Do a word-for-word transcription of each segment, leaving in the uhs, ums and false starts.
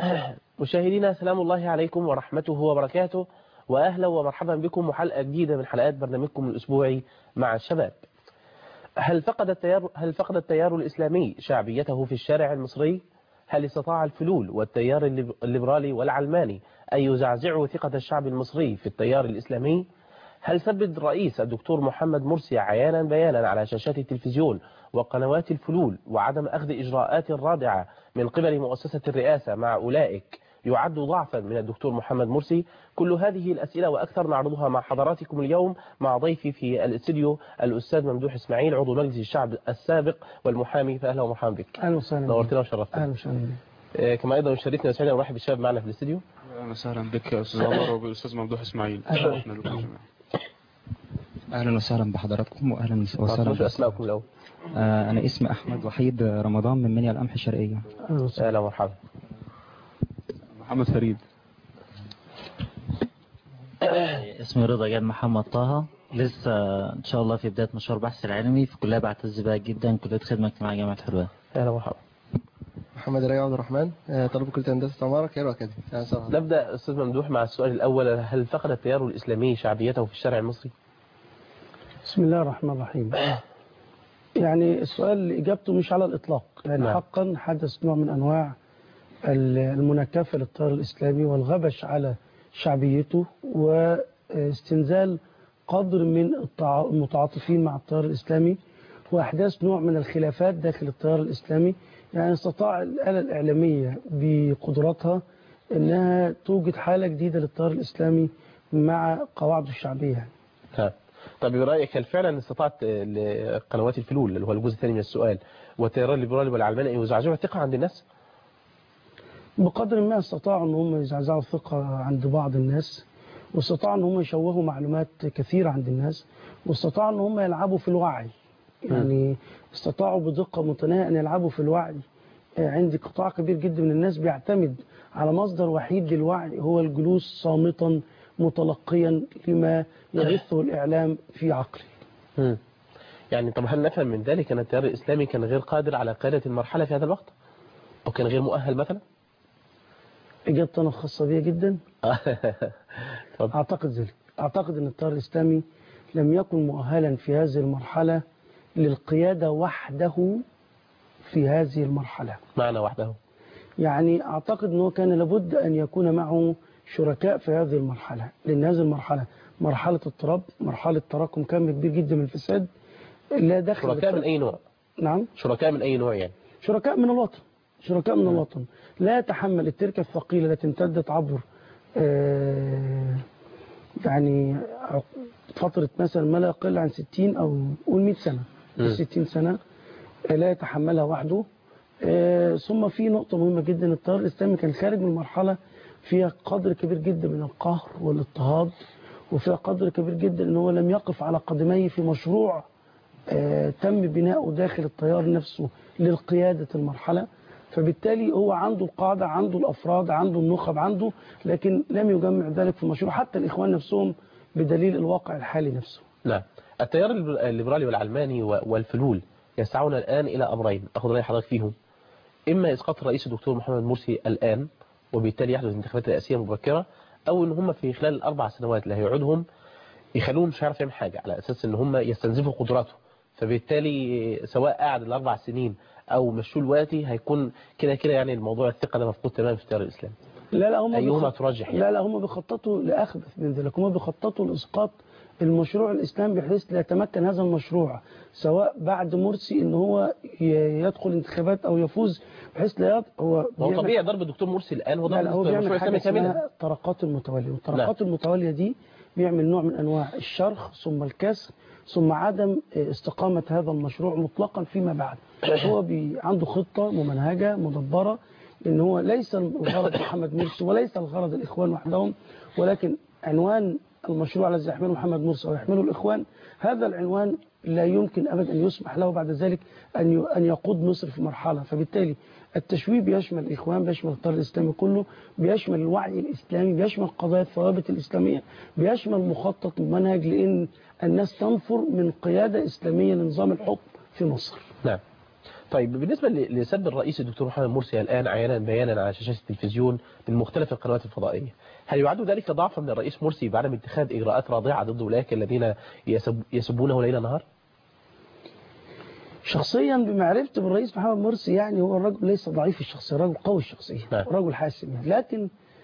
مشاهدينا سلام الله عليكم ورحمته وبركاته، وأهلا ومرحبا بكم وحلقة جديدة من حلقات برنامجكم الأسبوعي مع الشباب. هل فقد التيار هل فقد التيار الإسلامي شعبيته في الشارع المصري؟ هل استطاع الفلول والتيار الليبرالي والعلماني أن يزعزعوا ثقة الشعب المصري في التيار الإسلامي؟ هل ثبت الرئيس الدكتور محمد مرسي عيانا بيانا على شاشات التلفزيون وقنوات الفلول وعدم أخذ إجراءات رادعة من قبل مؤسسة الرئاسة مع أولئك يعد ضعفا من الدكتور محمد مرسي؟ كل هذه الأسئلة وأكثر نعرضها مع حضراتكم اليوم مع ضيفي في الاستديو الأستاذ ممدوح إسماعيل، عضو مجلس الشعب السابق والمحامي. فأهلا ومرحبا بك. أهلا وسهلا. نورتنا وشرفتنا. أهلا وسهلا. كما أيضا يشرفنا وسعيد نرحب بالشباب معنا في الاستديو. أهلا وسهلا بك يا أستاذ عمر وبالأستاذ ممدوح إسماعيل. أهلا بكم جميعا. أهلا وسهلا بحضراتكم وأهلا وسهلا. شو أسماءكم الأول؟ آه أنا اسمي أحمد وحيد رمضان من منيا القمح الشرقية. أهلا ومرحبا. محمد فريد. اسمي رضا جاد محمد طه، لسه إن شاء الله في بداية مشروع بحث العلمي في كلية بعتز بها جدا، كلية خدمة اجتماعية جامعة حلوان. أهلا ومرحبا. محمد رياض عبد الرحمن، طالب كلية هندسة عمارة كايرو أكاديمي. نبدأ أستاذ ممدوح مع السؤال الأول، هل فقد التيار الإسلامي شعبيته في الشارع المصري؟ بسم الله الرحمن الرحيم. يعني السؤال إجابته مش على الإطلاق، يعني نعم. حقا حدث نوع من أنواع المناكفة للتيار الإسلامي والغبش على شعبيته واستنزال قدر من المتعاطفين مع التيار الإسلامي وأحداث نوع من الخلافات داخل التيار الإسلامي. يعني استطاع الآلة الإعلامية بقدراتها أنها توجد حالة جديدة للتيار الإسلامي مع قواعده الشعبية. ها. طب برأيك هل فعلا استطاعت قنوات الفلول اللي هو الجزء الثاني من السؤال والتيار الليبرالي والعلماني أن يزعزعوا الثقة عند الناس؟ بقدر ما استطاعوا أن هم يزعزعوا الثقة عند بعض الناس، واستطاعوا أن هم يشوهوا معلومات كثيرة عند الناس، واستطاعوا أن هم يلعبوا في الوعي. يعني استطاعوا بدقة متناهية أن يلعبوا في الوعي. عندي قطاع كبير جدا من الناس بيعتمد على مصدر وحيد للوعي هو الجلوس صامتا متلقيا لما يبثه الإعلام في عقله. مم. يعني طب هل نفهم من ذلك أن التيار الإسلامي كان غير قادر على قيادة المرحلة في هذا الوقت؟ أو كان غير مؤهل مثلا؟ إجابتي أنا الخاصة بي جدا. أعتقد ذلك. أعتقد أن التيار الإسلامي لم يكن مؤهلا في هذه المرحلة للقيادة وحده في هذه المرحلة. معنى وحده؟ يعني أعتقد أنه كان لابد أن يكون معه شركاء في هذه المرحلة، لأن هذه المرحلة مرحلة اضطراب، مرحلة تراكم كم كبير جدا من الفساد. لا دخل شركاء من أي نوع؟ نعم، شركاء من أي نوع يعني؟ شركاء من الوطن، شركاء من الوطن لا يتحمل التركة الثقيلة التي امتدت عبر آه يعني فترة مثلا ما لا يقل عن ستين أو قول مئة سنة، ستين سنة لا يتحملها وحده. آه ثم في نقطة مهمة جدا، التيار الإسلامي كان خارج من مرحلة فيها قدر كبير جدا من القهر والاضطهاد، وفيها قدر كبير جدا أنه لم يقف على قدميه في مشروع آه تم بناؤه داخل التيار نفسه للقيادة المرحلة. فبالتالي هو عنده القاعدة، عنده الأفراد، عنده النخب، عنده، لكن لم يجمع ذلك في مشروع حتى الإخوان نفسهم بدليل الواقع الحالي نفسه. نعم. التيار الليبرالي والعلماني والفلول يسعون الآن إلى أمرين، أخذ رأي حضرتك فيهم. إما إسقاط الرئيس الدكتور محمد مرسي الآن وبالتالي يحدث انتخابات رئاسية مبكرة، أو إن هم في خلال الأربع سنوات اللي هيقعدهم يخلوهم مش عارف يعمل حاجة على أساس إن هم يستنزفوا قدراته، فبالتالي سواء قاعد الأربع سنين أو مشوا الوقتي هيكون كده كده يعني الموضوع الثقة ده مفقود تماما في التيار الإسلامي. لا لا هم أيهما ترجح يعني؟ لا لا هم بيخططوا لأخبث من ذلك، هم بيخططوا لإسقاط المشروع الإسلامي بحيث لا يتمكن هذا المشروع سواء بعد مرسي إن هو يدخل انتخابات أو يفوز، بحيث لا يض... هو هو طبيعي ضرب الدكتور مرسي الآن هو ضرب المشروع الإسلامي كاملا. الطرقات المتوالية، والطرقات المتوالية دي بيعمل نوع من أنواع الشرخ ثم الكسر ثم عدم استقامة هذا المشروع مطلقا فيما بعد. هو عنده خطة ممنهجة مدبرة، إن هو ليس الغرض محمد مرسي وليس الغرض الإخوان وحدهم، ولكن عنوان المشروع الذي يحمله محمد مرسي ويحمله الإخوان، هذا العنوان لا يمكن أبدا أن يسمح له بعد ذلك أن أن يقود مصر في مرحلة. فبالتالي التشويه بيشمل الإخوان، بيشمل التيار الإسلامي كله، بيشمل الوعي الإسلامي، بيشمل قضايا الثوابت الإسلامية، بيشمل مخطط ومنهج لأن الناس تنفر من قيادة إسلامية لنظام الحكم في مصر. نعم. طيب بالنسبة ل- لسب الرئيس الدكتور محمد مرسي الآن عيانا بيانا على شاشات التلفزيون من مختلف القنوات الفضائية، هل يعد ذلك ضعفا من الرئيس مرسي بعدم اتخاذ إجراءات رادعة ضد أولئك الذين يسب يسبونه ليل نهار؟ شخصيا بمعرفتي بالرئيس محمد مرسي يعني هو الرجل ليس ضعيف الشخصية، رجل قوي الشخصية، نعم. رجل حاسم يعني. لكن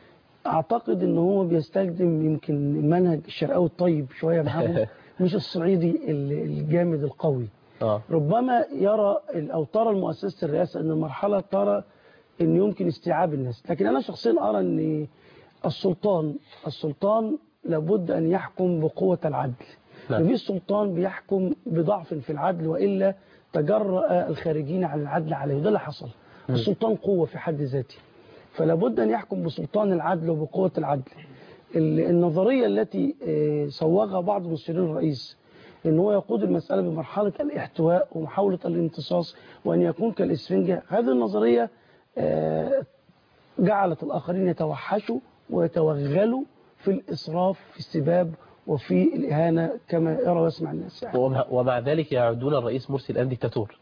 اعتقد ان هو بيستخدم يمكن المنهج الشرقاوي الطيب شوية معاه، مش الصعيدي ال- الجامد القوي. آه. ربما يرى ال- او ترى المؤسسة الرئاسة ان المرحلة ترى ان يمكن استيعاب الناس. لكن انا شخصيا ارى ان السلطان السلطان لابد ان يحكم بقوة العدل. نعم. مفيش سلطان بيحكم بضعف في العدل وإلا تجرأ الخارجين عن العدل عليه، وده اللي حصل. السلطان قوة في حد ذاته، فلا بد أن يحكم بسلطان العدل وبقوة العدل. ال- النظرية التي آه، صوغها بعض مستشارين الرئيس ان هو يقود المسألة بمرحلة الاحتواء ومحاولة الامتصاص وأن يكون كالإسفنجة، هذه النظرية آه، جعلت الآخرين يتوحشوا ويتوغلوا في الإسراف في السباب وفي الإهانة كما يرى ويسمع الناس يعني. ومع- ومع ذلك يعدون الرئيس مرسي الآن ديكتاتور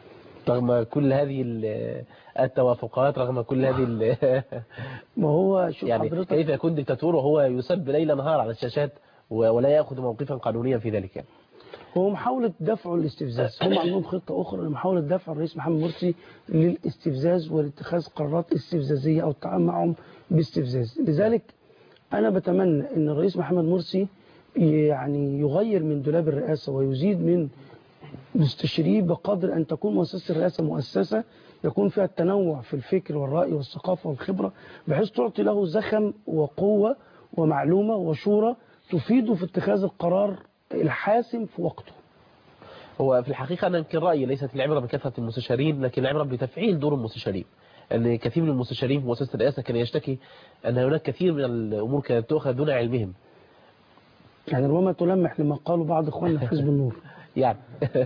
رغم كل هذه ال- التوافقات، رغم كل هذه ال- ما هو شوف يعني حضرتك، كيف يكون ديكتاتور وهو يسب ليل نهار على الشاشات و- ولا يأخذ موقفا قانونيا في ذلك يعني. هو محاولة دفع الاستفزاز، هم عندهم خطة أخرى لمحاولة دفع الرئيس محمد مرسي للاستفزاز والاتخاذ قرارات استفزازية أو التعامل معهم باستفزاز. لذلك أنا بتمنى أن الرئيس محمد مرسي يعني يغير من دولاب الرئاسة ويزيد من مستشريه بقدر أن تكون مؤسسة الرئاسة مؤسسة يكون فيها التنوع في الفكر والرأي والثقافة والخبرة، بحيث تعطي له زخم وقوة ومعلومة وشورى تفيده في اتخاذ القرار الحاسم في وقته. هو في الحقيقة أنا يمكن رأيي ليست العبرة بكثرة المستشارين، لكن العبرة بتفعيل دور المستشارين. أن كثير من المستشارين في مؤسسة الرئاسة كان يشتكي أن هناك كثير من الأمور كانت تؤخذ دون علمهم. يعني ربما تلمح لما قالوا بعض إخواننا في حزب النور. يعني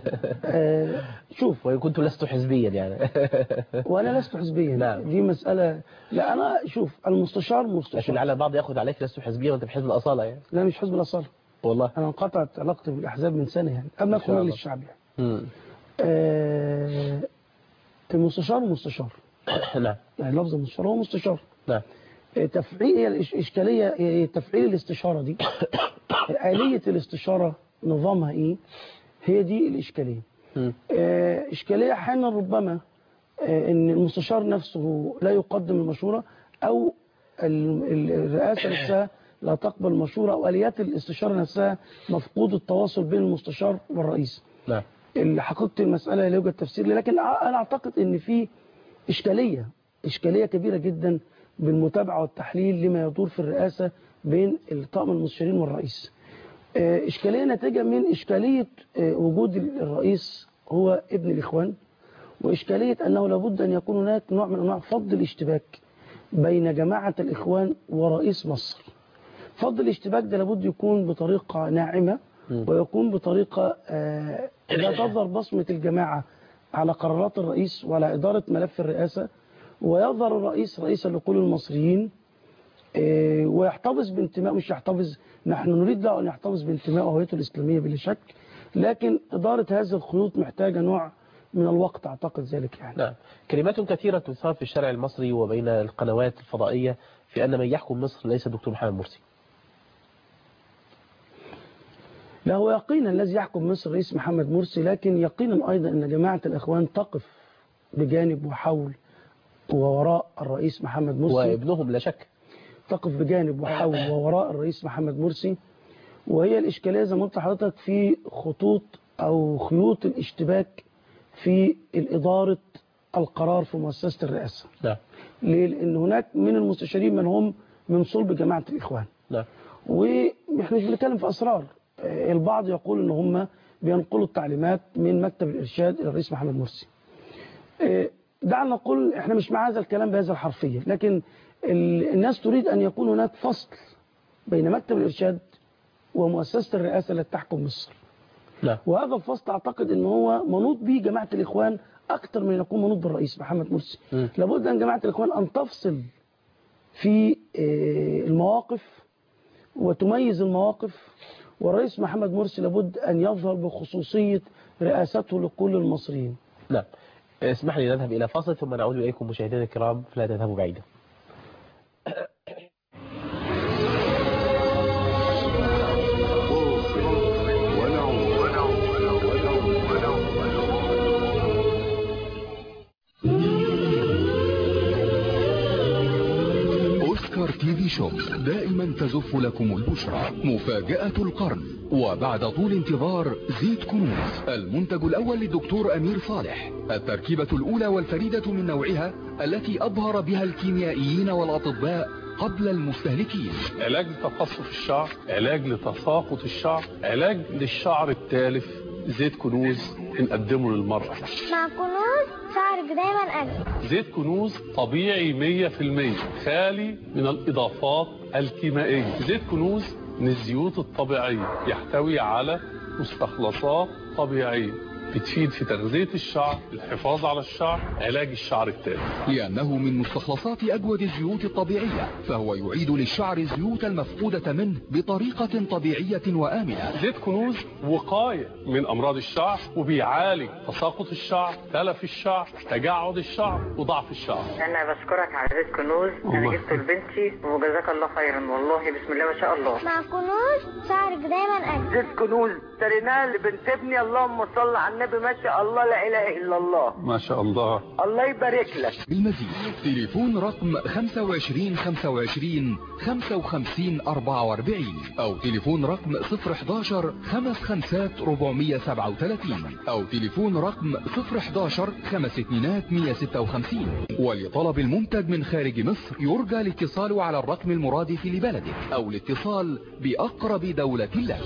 آه شوف، وإن كنت لست حزبيا يعني. وأنا لست حزبيا. نعم. دي مسألة، لا أنا شوف المستشار لكن مستشار. لعل البعض يأخذ عليك لست حزبيا وأنت في حزب الأصالة يعني. لا مش حزب الأصالة، والله أنا انقطعت علاقتي بالأحزاب من سنة يعني قبل ما أكون مجلس الشعب يعني. مم. آه المستشار مستشار، نعم يعني لفظ المستشار هو مستشار. نعم. تفعيل هي الإشكالية، هي تفعيل الاستشارة دي، آلية الاستشارة نظامها إيه، هي دي الإشكالية. مم. آه، إشكالية أحيانا ربما آه، إن المستشار نفسه لا يقدم المشورة أو ال- ال- الرئاسة نفسها لا تقبل مشورة، أو آليات الاستشارة نفسها مفقود التواصل بين المستشار والرئيس. نعم. حقيقة المسألة لا يوجد تفسير لها، لكن أنا أعتقد إن في إشكالية إشكالية كبيرة جدا بالمتابعة والتحليل لما يدور في الرئاسة بين الطاقم المستشارين والرئيس. آه، إشكالية ناتجة من إشكالية آه، وجود الرئيس هو ابن الإخوان، وإشكالية أنه لابد أن يكون هناك نوع من أنواع فض الاشتباك بين جماعة الإخوان ورئيس مصر. فض الاشتباك ده لابد يكون بطريقة ناعمة، ويكون بطريقة آه، لا تظهر بصمة الجماعة على قرارات الرئيس وعلى إدارة ملف الرئاسة، ويظهر الرئيس رئيسا لكل المصريين آه، ويحتفظ بانتماء، مش يحتفظ، نحن نريد له أن يحتفظ بانتماء وهويته الإسلامية بلا شك، لكن إدارة هذه الخيوط محتاجة نوع من الوقت أعتقد ذلك يعني. نعم. كلمات كثيرة تثار في الشارع المصري وبين القنوات الفضائية في أن من يحكم مصر ليس دكتور محمد مرسي. لا، هو يقينا الذي يحكم مصر رئيس محمد مرسي، لكن يقينا أيضا أن جماعة الإخوان تقف بجانب وحول ووراء الرئيس محمد مرسي، وابنهم لا شك تقف بجانب وحول ووراء الرئيس محمد مرسي. وهي الإشكالية زي ما قلت لحضرتك في خطوط أو خيوط الاشتباك في الإدارة القرار في مؤسسة الرئاسة. نعم. ليه؟ لأن هناك من المستشارين من هم من صلب جماعة الإخوان. نعم. ونحن مش بنتكلم في أسرار، البعض يقول ان هم بينقلوا التعليمات من مكتب الإرشاد إلى الرئيس محمد مرسي. دعنا نقول احنا مش مع هذا الكلام بهذا الحرفية، لكن الناس تريد أن يكون هناك فصل بين مكتب الإرشاد ومؤسسة الرئاسة التي تحكم مصر. لا. وهذا الفصل أعتقد أنه هو منوط به جماعة الإخوان أكثر من يكون منوط بالرئيس محمد مرسي. م. لابد أن جماعة الإخوان أن تفصل في المواقف وتميز المواقف، والرئيس محمد مرسي لابد أن يظهر بخصوصية رئاسته لكل المصريين. نعم. اسمح لي نذهب إلى فاصل ثم نعود إليكم مشاهدينا الكرام، فلا تذهبوا بعيدا. أوسكار تي في شوب دائما تزف لكم البشرى. مفاجأة القرن، وبعد طول انتظار زيت كنوز، المنتج الأول للدكتور أمير صالح، التركيبة الأولى والفريدة من نوعها التي أبهر بها الكيميائيين والأطباء قبل المستهلكين. علاج لتقصف الشعر، علاج لتساقط الشعر، علاج للشعر التالف. زيت كنوز بنقدمه للمرأة. مع كنوز شعرك دايما أجمل. زيت كنوز طبيعي مية في المية، خالي من الإضافات الكيميائية. زيت كنوز من الزيوت الطبيعية، يحتوي على مستخلصات طبيعية بتفيد في تغذية الشعر، الحفاظ على الشعر، علاج الشعر التالف. لأنه من مستخلصات أجود الزيوت الطبيعية، فهو يعيد للشعر الزيوت المفقودة منه بطريقة طبيعية وآمنة. زيت كنوز وقاية من أمراض الشعر، وبيعالج تساقط الشعر، تلف الشعر، تجعد الشعر، وضعف الشعر. أنا بشكرك على زيت كنوز، أنا جبته لبنتي وجزاك الله خيرا، والله بسم الله ما شاء الله. مع كنوز شعرك دايما أجمل. زيت كنوز اشتريناه لبنت ابني، اللهم صل على النبي، ما شاء الله لا اله الا الله. ما شاء الله، الله يبارك لك. بالمزيد تليفون رقم خمسة وعشرين خمسة وعشرين خمسة وخمسين أربعة وأربعين او تليفون رقم صفر حداشر خمس خمسات أربعمية سبعة وثلاثين او تليفون رقم صفر حداشر خمس اتنينات مية ستة وخمسين. ولطلب المنتج من خارج مصر يرجى الاتصال على الرقم المرادف لبلدك او الاتصال بأقرب دولة لك.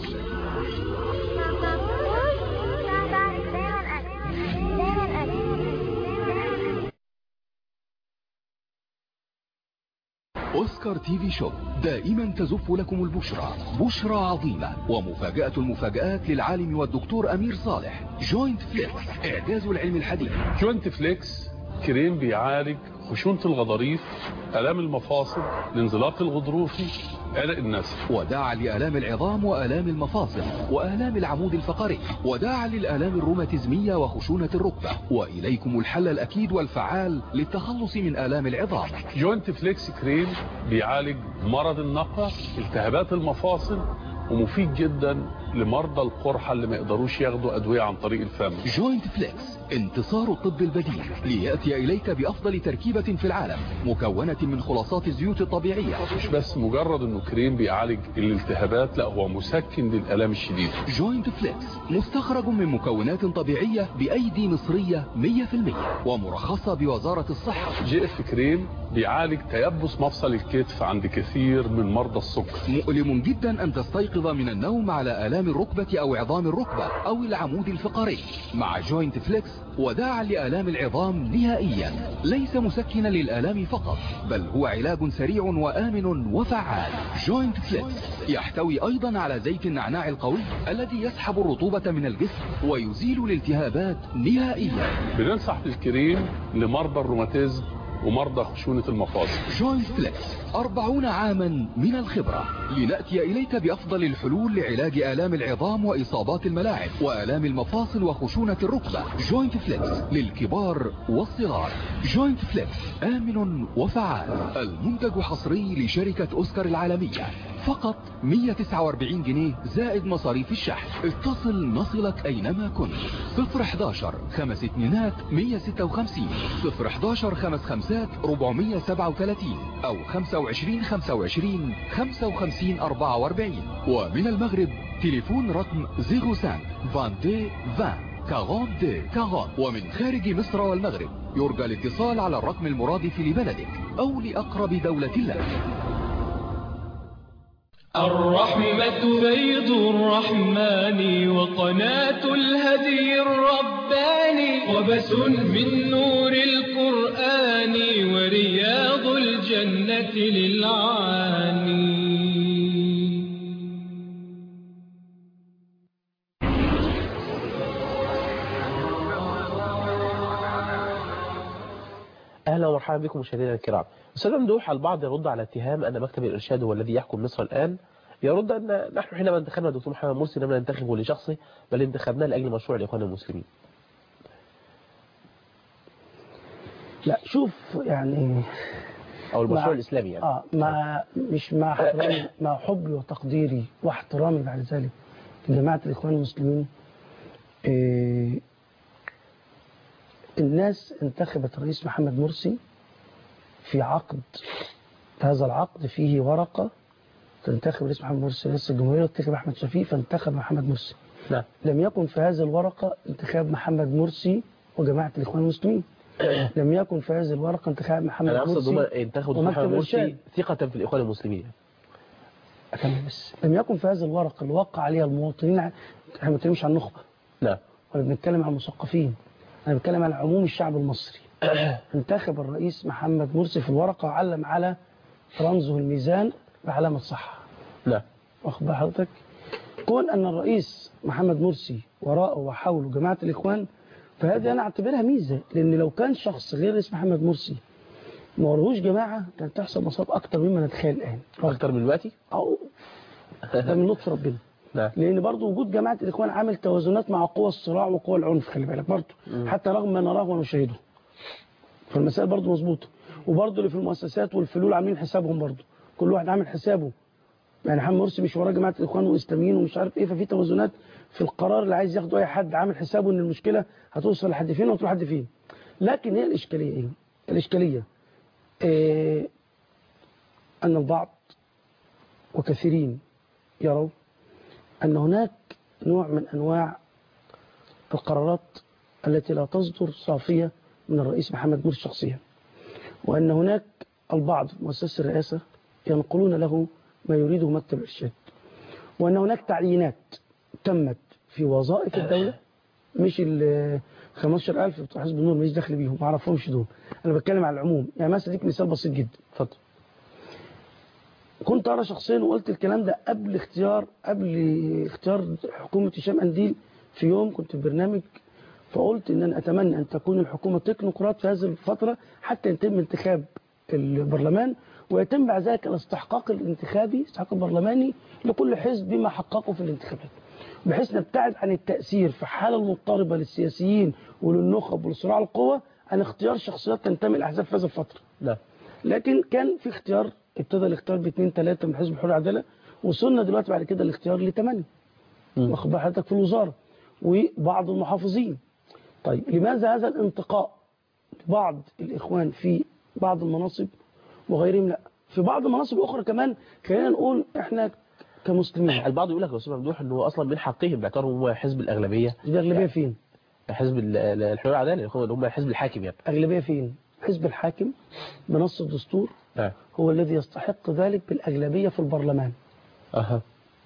أوسكار تي في شوب دائما تزف لكم البشرى، بشرى عظيمة ومفاجأة المفاجآت للعالم والدكتور أمير صالح. جوينت فليكس، إعجاز العلم الحديث. جوينت فليكس كريم بيعالج خشونة الغضاريف، آلام المفاصل، الانزلاق الغضروفي، عرق النسف. وداعا لآلام العظام وآلام المفاصل وآلام العمود الفقري، وداعا للآلام الروماتيزمية وخشونة الركبة. وإليكم الحل الأكيد والفعال للتخلص من آلام العظام. جوينت فليكس كريم بيعالج مرض النقع، التهابات المفاصل، ومفيد جدا لمرضى القرحة اللي ما يقدروش ياخدوا أدوية عن طريق الفم. جوينت فليكس انتصار الطب البديل، ليأتي إليك بأفضل تركيبة في العالم، مكونة من خلاصات الزيوت الطبيعية. مش بس مجرد انه كريم بيعالج الالتهابات، لا هو مسكن للآلام الشديدة. جوينت فليكس مستخرج من مكونات طبيعية بأيدي مصرية مية في المية ومرخصة بوزارة الصحة. جي اف كريم بيعالج تيبس مفصل الكتف عند كثير من مرضى السكر. مؤلم جدا أن تستيقظ من النوم على آلام الركبة أو عظام الركبة أو العمود الفقري. مع جوينت فليكس وداعا لآلام العظام نهائيا، ليس مسكنا للآلام فقط، بل هو علاج سريع وآمن وفعال. جوينت فليكس يحتوي أيضا على زيت النعناع القوي الذي يسحب الرطوبة من الجسم ويزيل الالتهابات نهائيا. بننصح بالكريم لمرضى الروماتيزم ومرضى خشونة المفاصل. جوينت فليكس أربعون عاما من الخبرة، لنأتي إليك بأفضل الحلول لعلاج آلام العظام وإصابات الملاعب وآلام المفاصل وخشونة الركبة. جوينت فليكس للكبار والصغار. جوينت فليكس آمن وفعال، المنتج حصري لشركة أوسكار العالمية، فقط مية وتسعة وأربعين جنيه زائد مصاريف الشحن. اتصل نصلك أينما كنت. صفر حداشر خمس اتنينات مية ستة وخمسين صفر حداشر خمس خمسات أربعمية سبعة وثلاثين أو خمسة وعشرين خمسة وعشرين خمسة وخمسين أربعة وأربعين. ومن المغرب تليفون رقم صفر خمسة عشرين عشرين أربعين أربعين. ومن خارج مصر والمغرب يرجى الاتصال على الرقم المرادف لبلدك أو لأقرب دولة لك. الرحمة بيض الرحمن وقناة الهدي الرباني، وبس من نور القرآن ورياض الجنة للعاني. أهلا ومرحبا بكم مشاهدينا الكرام. أستاذ ممدوح، البعض يرد على اتهام أن مكتب الإرشاد هو الذي يحكم مصر الآن، يرد أن نحن حينما انتخبنا الدكتور محمد مرسي لم ننتخبه لشخصه، بل انتخبناه لأجل مشروع الإخوان المسلمين. لا شوف يعني او المشروع مع الاسلامي يعني اه مع مش مع احترامي مع حبي وتقديري واحترامي بعد ذلك لجماعه الاخوان المسلمين. إيه الناس انتخبت الرئيس محمد مرسي في عقد، هذا العقد فيه ورقه تنتخب الرئيس محمد مرسي رئيس الجمهوريه وتنتخب احمد شفيق فانتخب محمد مرسي. نعم. لم يكن في هذه الورقه انتخاب محمد مرسي وجماعه الاخوان المسلمين. لم يكن في هذه الورقه انتخاب محمد انا اقصد هم مرسي انتخبوا محمد مرسي ثقة في الاخوان المسلمين. أكمل بس. لم يكن في هذه الورقه اللي وقع عليها المواطنين، احنا ما بنتكلمش عن نخبه. نعم. ولا بنتكلم عن مثقفين. انا بتكلم عن عموم الشعب المصري. انتخب الرئيس محمد مرسي في الورقه وعلم على رمزه الميزان بعلامه صح. لا. واخد بال حضرتك؟ كون ان الرئيس محمد مرسي وراءه وحوله جماعه الاخوان، فهذه انا اعتبرها ميزه، لان لو كان شخص غير الرئيس محمد مرسي ما وراهوش جماعه كانت تحصل مصائب اكتر مما نتخيل الان. اكتر من دلوقتي؟ او ده من لطف ربنا. لا. لان برضه وجود جماعه الاخوان عامل توازنات مع قوى الصراع وقوى العنف، خلي بالك برضه حتى رغم ما نراه ونشاهده. فالمسائل برضه مظبوطه، وبرضه اللي في المؤسسات والفلول عاملين حسابهم برضه، كل واحد عامل حسابه. يعني محمد مرسي مش وراه جماعه الاخوان واسلاميين ومش عارف ايه، ففي توازنات في القرار اللي عايز ياخده اي حد عامل حسابه ان المشكله هتوصل لحد فين وتروح لحد فين. لكن هي الاشكاليه ايه؟ الاشكاليه إيه ان البعض وكثيرين يروا ان هناك نوع من انواع القرارات التي لا تصدر صافيه من الرئيس محمد مرسي شخصيا، وان هناك البعض في مؤسسه الرئاسه ينقلون له ما يريده مكتب الإرشاد، وأن هناك تعيينات تمت في وظائف الدولة، مش ال خمستاشر ألف بتوع حزب النور مش داخل بيهم، ما اعرفهمش دول، أنا بتكلم على العموم. يعني مثلا اديك مثال بسيط جدا. اتفضل. كنت أرى شخصيا وقلت الكلام ده قبل اختيار قبل اختيار حكومة هشام قنديل في يوم كنت في برنامج، فقلت إن أنا أتمنى أن تكون الحكومة تكنوقراط في هذه الفترة حتى يتم انتخاب البرلمان، ويتم بعد ذلك الاستحقاق الانتخابي الاستحقاق البرلماني لكل حزب بما حققه في الانتخابات، بحيث نبتعد عن التأثير في حالة المضطربة للسياسيين وللنخب ولصراع القوى عن اختيار شخصيات تنتمي لأحزاب في هذه الفترة. لا. لكن كان في اختيار، ابتدى الاختيار باثنين ثلاثة من حزب الحرية والعدالة، وصلنا دلوقتي بعد كده الاختيار لثمانية. واخد بال حضرتك في الوزارة وبعض المحافظين. طيب لماذا هذا الانتقاء؟ بعض الإخوان في بعض المناصب وغيرهم لا، في بعض المناصب الاخرى كمان خلينا نقول احنا كمسلمين. البعض يقول لك يا استاذ ممدوح انه اصلا من حقهم باعتبارهم هو حزب الاغلبيه. الاغلبيه يعني فين؟ حزب الحريه والعداله اللي هم الحزب الحاكم يعني. اغلبيه فين؟ حزب الحاكم بنص الدستور آه. هو الذي يستحق ذلك بالاغلبيه في البرلمان. اها.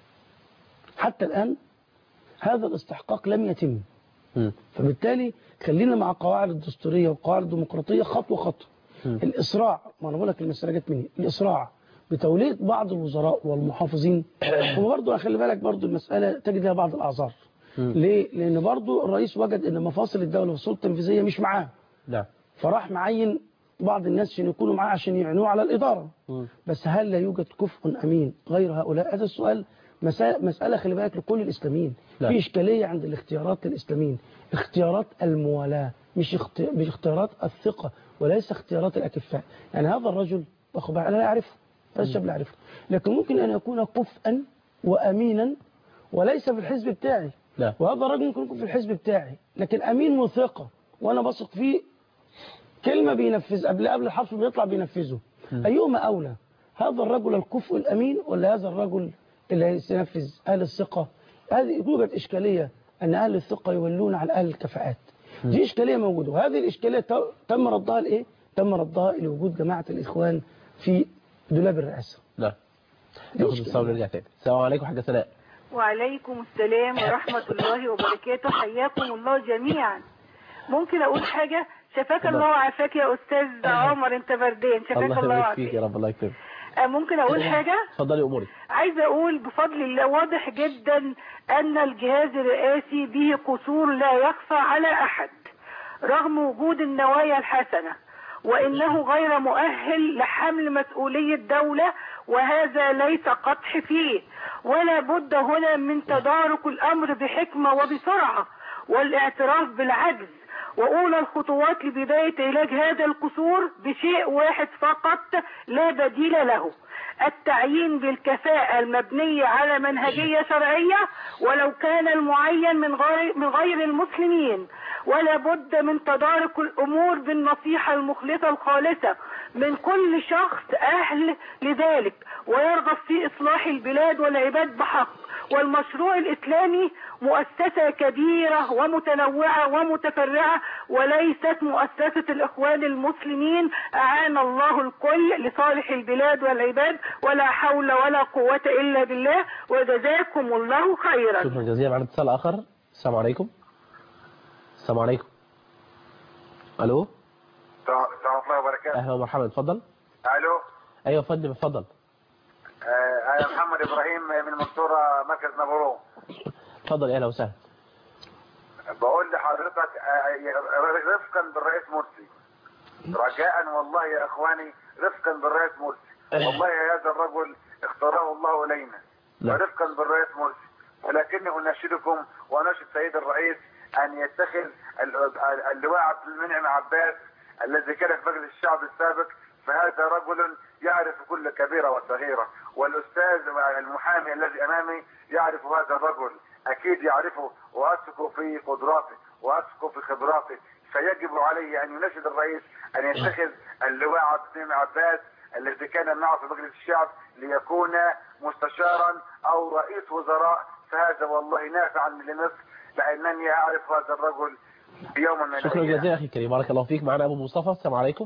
حتى الان هذا الاستحقاق لم يتم. م. فبالتالي خلينا مع قواعد الدستوريه وقواعد الديمقراطيه خطوه خطوه. الإسراع، ما أنا بقول لك المسألة جت منين؟ الإسراع بتولية بعض الوزراء والمحافظين هو برضه خلي بالك برضه المسألة تجد لها بعض الأعذار. ليه؟ لأن برضه الرئيس وجد أن مفاصل الدولة والسلطة التنفيذية مش معاه. لا. فراح معين بعض الناس عشان يكونوا معاه عشان يعينوه على الإدارة. م. بس هل لا يوجد كفء أمين غير هؤلاء؟ هذا السؤال مسألة خلي بالك لكل الإسلاميين. في إشكالية عند الاختيارات للإسلاميين، اختيارات الموالاة مش مش اختيارات الثقة وليس اختيارات الأكفاء. يعني هذا الرجل أنا لا أعرفه، هذا الشاب لا أعرفه، لكن ممكن أن يكون كفءا وأمينا وليس في الحزب بتاعي. لا. وهذا الرجل ممكن يكون في الحزب بتاعي لكن أمين وثقة وأنا بثق فيه، كلمة بينفذ قبل قبل الحرف بيطلع بينفذه. م. أيهما أولى؟ هذا الرجل الكفء الأمين ولا هذا الرجل اللي سينفذ؟ أهل الثقة. هذه يوجد إشكالية أن أهل الثقة يولون عن أهل الكفاءات. دي إشكالية موجودة، وهذه الإشكالية تم ردها لإيه؟ تم ردها لوجود جماعة الإخوان في دولاب الرئاسة. لا. ناخد الصوت ونرجع تاني. السلام عليكم حاجة سناء. وعليكم السلام ورحمة الله وبركاته، حياكم الله جميعا. ممكن أقول حاجة؟ شفاك الله وعافاك يا أستاذ عمر، أنت بردان، شفاك الله الله وعافاك. فيك يا رب، الله يكرمك. ممكن أقول حاجة؟ اتفضلي أموري. عايزة أقول بفضل الله واضح جدا أن الجهاز الرئاسي به قصور لا يخفى على أحد رغم وجود النوايا الحسنة، وإنه غير مؤهل لحمل مسؤولية دولة، وهذا ليس قدح فيه، ولا بد هنا من تدارك الأمر بحكمة وبسرعة والاعتراف بالعجز وأولى الخطوات لبداية علاج هذا القصور بشيء واحد فقط لا بديل له: التعيين بالكفاءة المبنية على منهجية شرعية ولو كان المعين من غير من غير المسلمين، ولا بد من تدارك الأمور بالنصيحة المخلصة الخالصة من كل شخص أهل لذلك ويرغب في إصلاح البلاد والعباد بحق. والمشروع الإسلامي مؤسسة كبيرة ومتنوعة ومتفرعة وليست مؤسسة الإخوان المسلمين. أعان الله الكل لصالح البلاد والعباد، ولا حول ولا قوة إلا بالله، وجزاكم الله خيرا. شكرا جزيلا. معنا اتصال آخر. السلام عليكم. السلام عليكم. ألو. السلام الله وبركاته. أهلا ومرحبا. اتفضل. ألو. أيوة فندم اتفضل. أنا محمد إبراهيم من منصورة مركز نابورو. اتفضل. أهلا وسهلا. بقول لحضرتك رفقا بالرئيس مرسي، رجاء والله يا إخواني رفقا بالرئيس مرسي، والله هذا الرجل اختاره الله إلينا رفقا بالرئيس مرسي، ولكني أناشدكم وأناشد سيد الرئيس أن يتخذ اللواء عبد المنعم عباس الذي كان في مجلس الشعب السابق، فهذا رجل يعرف كل كبيرة وصغيرة، والأستاذ المحامي الذي أمامي يعرف هذا الرجل، أكيد يعرفه، وأثق في قدراته وأثق في خبراته، فيجب عليه أن يناشد الرئيس أن يتخذ اللواء عبد المنعم عباس الذي كان معه في مجلس الشعب ليكون مستشارا أو رئيس وزراء، فهذا والله نافعا لمصر، لأنني أعرف هذا الرجل يوما من شكرا جزيلا أخي الكريم، بارك الله فيك. معنا أبو مصطفى. السلام عليكم.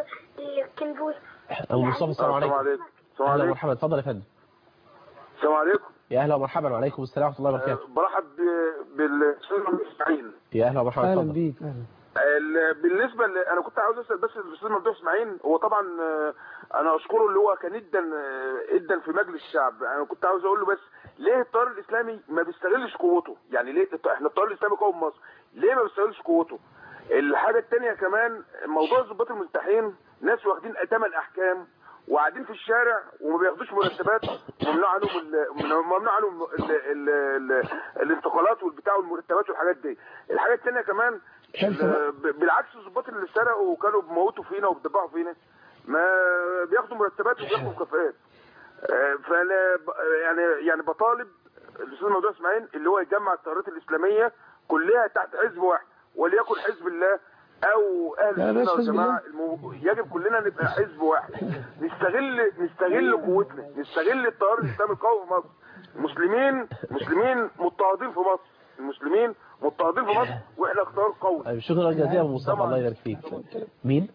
أبو مصطفى السلام عليكم. أهلا ومرحبا. اتفضل يا فندم. السلام عليكم. يا أهلا ومرحبا. وعليكم السلام ورحمة الله وبركاته. برحب بالاستاذ ممدوح اسماعيل. يا أهلا ومرحبا. أهلا بيك. أهلا. بالنسبه ل... انا كنت عاوز اسال بس الاستاذ ممدوح اسماعيل، هو طبعا انا اشكره اللي هو كان جدا جدا في مجلس الشعب، انا كنت عاوز اقول له بس ليه التيار الاسلامي ما بيستغلش قوته؟ يعني ليه احنا التيار الاسلامي قوي في مصر، ليه ما بيستغلش قوته؟ الحاجه الثانيه كمان موضوع الضباط الملتحين، ناس واخدين ثمان احكام وقاعدين في الشارع وما بياخدوش مرتبات، ممنوع عنهم ممنوع عنهم ال ال ال الانتقالات والبتاع والمرتبات والحاجات دي. الحاجه الثانيه كمان بالعكس الضباط اللي سرقوا وكانوا بيموتوا فينا وبيدبحوا فينا ما بياخدوا مرتبات وبياخدوا مكافآت. فانا يعني يعني بطالب الاستاذ ممدوح اسماعيل اللي هو يجمع التيارات الاسلاميه كلها تحت حزب واحد، وليكن حزب الله او اهل السنه والجماعه، يجب كلنا نبقى حزب واحد، نستغل نستغل قوتنا، نستغل التيار الاسلامي القوي في مصر. المسلمين مسلمين مضطهدين في مصر، المسلمين مضطهدين في مصر واحنا اختيار قوي. شكرا جزيلا ابو مصطفى، الله يبارك فيك. مين؟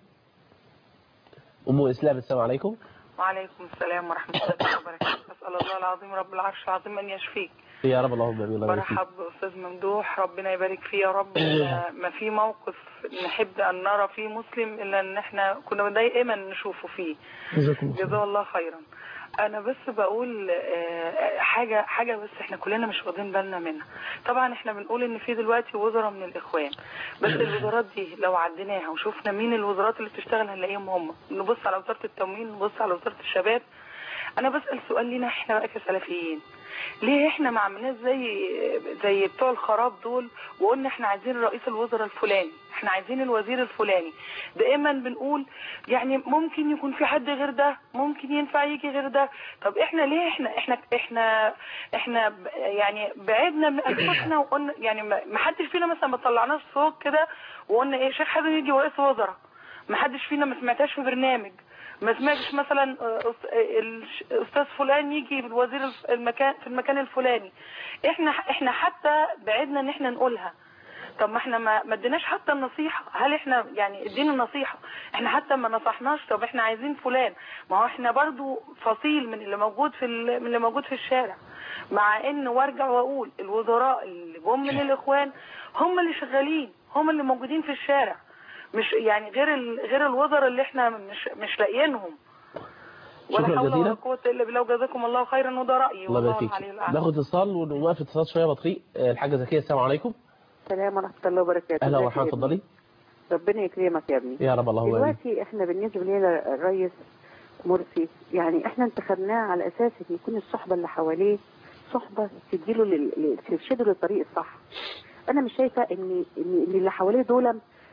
ام اسلام. السلام عليكم. وعليكم السلام ورحمه الله وبركاته. اسال الله العظيم رب العرش العظيم ان يشفيك يا رب. اللهم امين. مرحب باستاذ ممدوح، ربنا يبارك فيه يا رب. ما في موقف نحب ان نرى فيه مسلم الا ان احنا كنا دايما نشوفه فيه، جزاه الله خيرا. انا بس بقول حاجه حاجه بس احنا كلنا مش واخدين بالنا منها. طبعا احنا بنقول ان في دلوقتي وزراء من الاخوان، بس الوزارات دي لو عديناها وشفنا مين الوزارات اللي بتشتغل هنلاقيهم هم. نبص على وزاره التموين، نبص على وزاره الشباب. انا بسال سؤال لينا احنا بقى كسلفيين، ليه احنا ما عملناش زي زي بتوع الخراب دول وقلنا احنا عايزين رئيس الوزراء الفلاني، احنا عايزين الوزير الفلاني؟ دائما بنقول يعني ممكن يكون في حد غير ده، ممكن ينفع يجي غير ده. طب احنا ليه احنا احنا احنا احنا يعني بعدنا من انفسنا وقلنا يعني ما حدش فينا مثلا ما طلعناش صوت كده وقلنا ايه شيخ حازم يجي رئيس وزراء؟ ما حدش فينا ما سمعتهاش في برنامج، ما سمعتش مثلا الاستاذ فلان يجي الوزير المكان في المكان الفلاني. احنا احنا حتى بعدنا ان احنا نقولها. طب ما احنا ما ما اديناش حتى النصيحه. هل احنا يعني ادينا النصيحه؟ احنا حتى ما نصحناش. طب احنا عايزين فلان، ما هو احنا برضو فصيل من اللي موجود في من اللي موجود في الشارع. مع ان وارجع واقول الوزراء اللي جم من الاخوان هم اللي شغالين، هم اللي موجودين في الشارع، مش يعني غير ال... غير الوزراء اللي احنا مش مش لاقيينهم. ولا حول ولا قوه الا بالله، وجزاكم الله خيرا. وده رايي والله العلي الاعلى. ناخد اتصال ونوقف اتصال شويه بطيء. الحاجه زكيه. السلام عليكم. السلام ورحمه الله وبركاته. اهلا ومرحبا. اتفضلي. ربنا يكرمك يا ابني يا رب. اللهم امين. دلوقتي احنا بالنسبه لنا الرئيس مرسي يعني احنا انتخبناه على اساس ان يكون الصحبه اللي حواليه صحبه تديله لل... ترشده للطريق الصح. انا مش شايفه ان ان اللي حواليه دول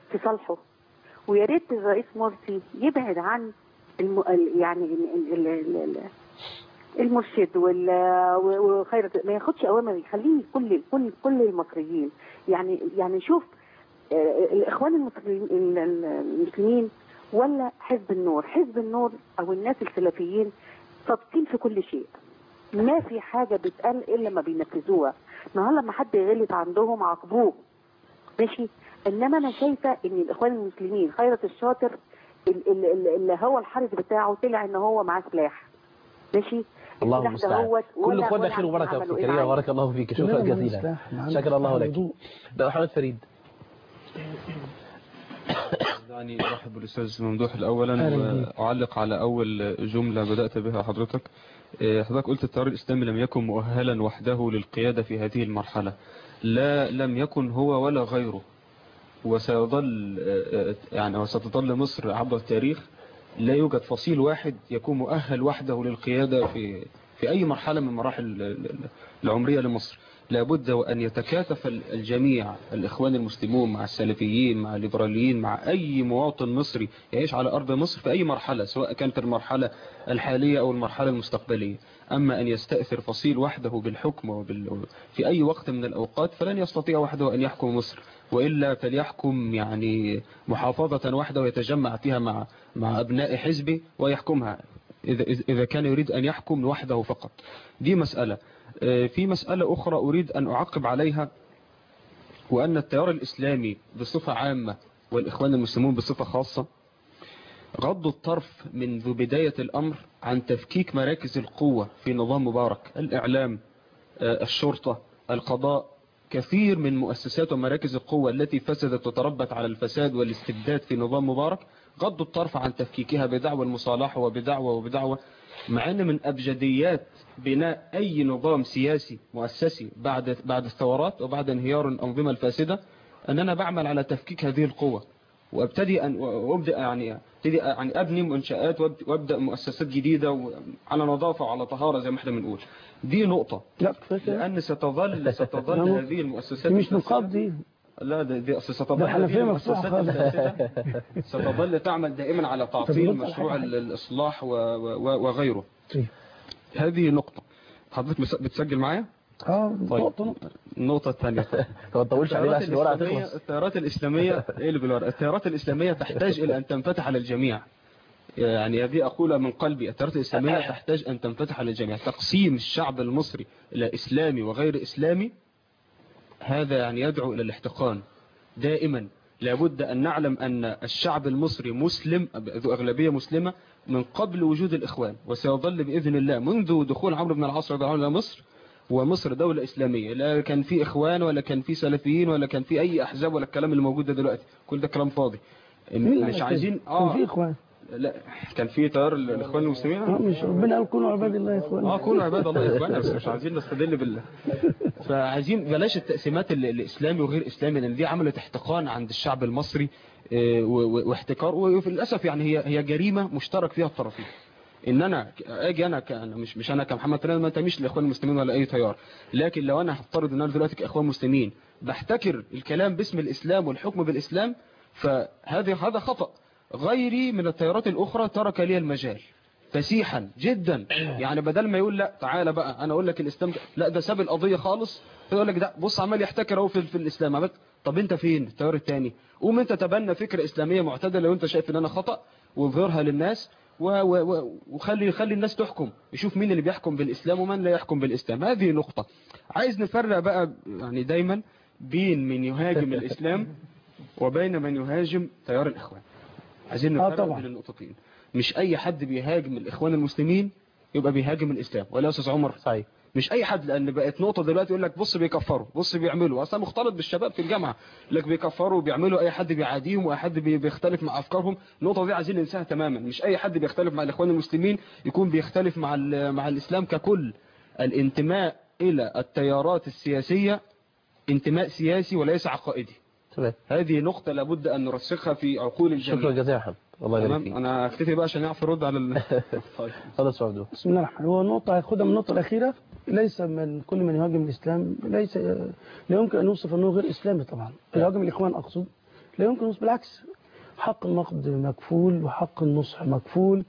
في صالحه. ويا ريت الرئيس مرسي يبعد عن الم... يعني ال... ال... ال... المرشد وال... وخير ما ياخدش اوامر، يخليه كل كل كل المصريين. يعني يعني شوف الاخوان المسلمين المسلمين ولا حزب النور، حزب النور او الناس السلفيين صادقين في كل شيء، ما في حاجه بتقال الا ما بينفذوها. النهارده لما حد يغلط عندهم عاقبوه ماشي، انما انا شايفه ان الاخوان المسلمين خيرت الشاطر اللي هو الحارس بتاعه طلع ان هو معاه سلاح ماشي. الله المستعان. كل اخواننا خير وبركه يا كريمه، بارك الله فيك، شكرا جزيلا، شكر الله لك. ده محمد فريد. دعني ارحب بالاستاذ ممدوح الاولا واعلق على اول جمله بدات بها حضرتك. حضرتك قلت التيار الاسلامي لم يكن مؤهلا وحده للقياده في هذه المرحله. لا، لم يكن هو ولا غيره، وسيظل يعني وستظل مصر عبر التاريخ لا يوجد فصيل واحد يكون مؤهل وحده للقيادة في في أي مرحلة من مراحل العمرية لمصر. لابد وأن يتكاتف الجميع، الإخوان المسلمون مع السلفيين مع الليبراليين مع أي مواطن مصري يعيش على أرض مصر في أي مرحلة، سواء كانت المرحلة الحالية أو المرحلة المستقبلية. أما أن يستأثر فصيل وحده بالحكم وبال... في أي وقت من الأوقات فلن يستطيع وحده أن يحكم مصر، وإلا فليحكم يعني محافظة واحدة ويتجمع فيها مع مع أبناء حزبه ويحكمها إذا إذا كان يريد أن يحكم وحده فقط. دي مسألة. في مسألة أخرى أريد أن أعقب عليها، وأن التيار الإسلامي بصفة عامة والإخوان المسلمون بصفة خاصة غضوا الطرف منذ بداية الأمر عن تفكيك مراكز القوة في نظام مبارك، الإعلام، الشرطة، القضاء. كثير من مؤسسات ومراكز القوة التي فسدت وتربت على الفساد والاستبداد في نظام مبارك غضوا الطرف عن تفكيكها بدعوى المصالحة وبدعوى وبدعوى مع أن من أبجديات بناء أي نظام سياسي مؤسسي بعد بعد الثورات وبعد انهيار الأنظمة الفاسدة أن أنا بعمل على تفكيك هذه القوة، وابتدي أن وابدأ يعني ابتدي يعني أبني منشآت وابدأ مؤسسات جديدة على نظافة وعلى طهارة زي ما احنا بنقول. دي نقطة، لأن ستظل ستظل هذه المؤسسات مش نقاب دي، لا دي, دي أصل ستظل هذه المؤسسات الفاسدة ستظل تعمل دائما على تعطيل مشروع الإصلاح وغيره. هذه نقطة. حضرتك بتسجل معايا؟ اه طيب. نقطة نقطة. النقطة الثانية ما تطولش علينا عشان الورقة تخلص. التيارات الإسلامية ايه اللي بالورقة؟ التيارات الإسلامية تحتاج إلى أن تنفتح على الجميع. يعني هذه أقولها من قلبي، التيارات الإسلامية تحتاج أن تنفتح على الجميع. تقسيم الشعب المصري إلى إسلامي وغير إسلامي هذا يعني يدعو إلى الاحتقان. دائما لابد أن نعلم أن الشعب المصري مسلم، ذو أغلبية مسلمة من قبل وجود الإخوان، وسيظل بإذن الله منذ دخول عمرو بن العاص رضي الله عنه إلى مصر ومصر دولة إسلامية. لا كان في إخوان ولا كان في سلفيين ولا كان في أي أحزاب ولا الكلام اللي موجود ده دلوقتي، كل ده كلام فاضي. مش عايزين اه كان في إخوان، لا كان في تيار الإخوان المسلمين. اه مش ربنا قال كونوا عباد الله يا إخوان. اه كونوا عباد الله يا إخوان، بس مش عايزين نستدل بالله. فعايزين بلاش التقسيمات الإسلامي وغير إسلامي، لأن دي عملت احتقان عند الشعب المصري واحتكار، وفي الأسف يعني هي هي جريمة مشترك فيها الطرفين. ان انا اجي انا كأنا مش مش انا كمحمد فريد ما انتميش لاخوان المسلمين ولا اي تيار، لكن لو انا هفترض ان انا دلوقتي كاخوان مسلمين بحتكر الكلام باسم الاسلام والحكم بالاسلام، فهذا هذا خطأ. غيري من التيارات الاخرى ترك لي المجال فسيحا جدا، يعني بدل ما يقول لا تعالى بقى انا اقول لك الاسلام، لا ده ساب القضيه خالص، يقول لك ده بص عمال يحتكر اهو في, في الاسلام. عمال طب انت فين التيار الثاني؟ قوم انت تبنى فكره اسلاميه معتدله لو انت شايف ان انا خطأ، واظهرها للناس وخلي خلي الناس تحكم، يشوف مين اللي بيحكم بالإسلام ومن لا يحكم بالإسلام. هذه نقطة. عايز نفرق بقى يعني دايما بين من يهاجم الإسلام وبين من يهاجم تيار الإخوان. عايزين نفرق بين النقطتين. مش أي حد بيهاجم الإخوان المسلمين يبقى بيهاجم الإسلام، ولا يا أستاذ عمر؟ صحيح. مش اي حد، لان بقت نقطه دلوقتي يقول لك بص بيكفروا، بص بيعملوا، اصلا مختلط بالشباب في الجامعه، لك بيكفروا وبيعملوا، اي حد بيعاديهم واي حد بيختلف مع افكارهم. النقطه دي عايزين ننساها تماما. مش اي حد بيختلف مع الاخوان المسلمين يكون بيختلف مع مع الاسلام ككل. الانتماء الى التيارات السياسيه انتماء سياسي وليس عقائدي. تمام. هذه نقطه لابد ان نرسخها في عقول الجميع. شكرا جزيلا يا محمد، الله يبارك فيك. انا اكتفي بقى عشان يعرف يرد على ال... طيب خلاص عبدو. بسم الله الرحمن الرحيم. هو النقطه هاخدها من النقطه الاخيره. ليس من كل من يهاجم الإسلام ليس لا يمكن أن نوصف أنه غير إسلامي. طبعا يهاجم الإخوان أقصد لا يمكن، بالعكس حق النقد مكفول وحق النصح مكفول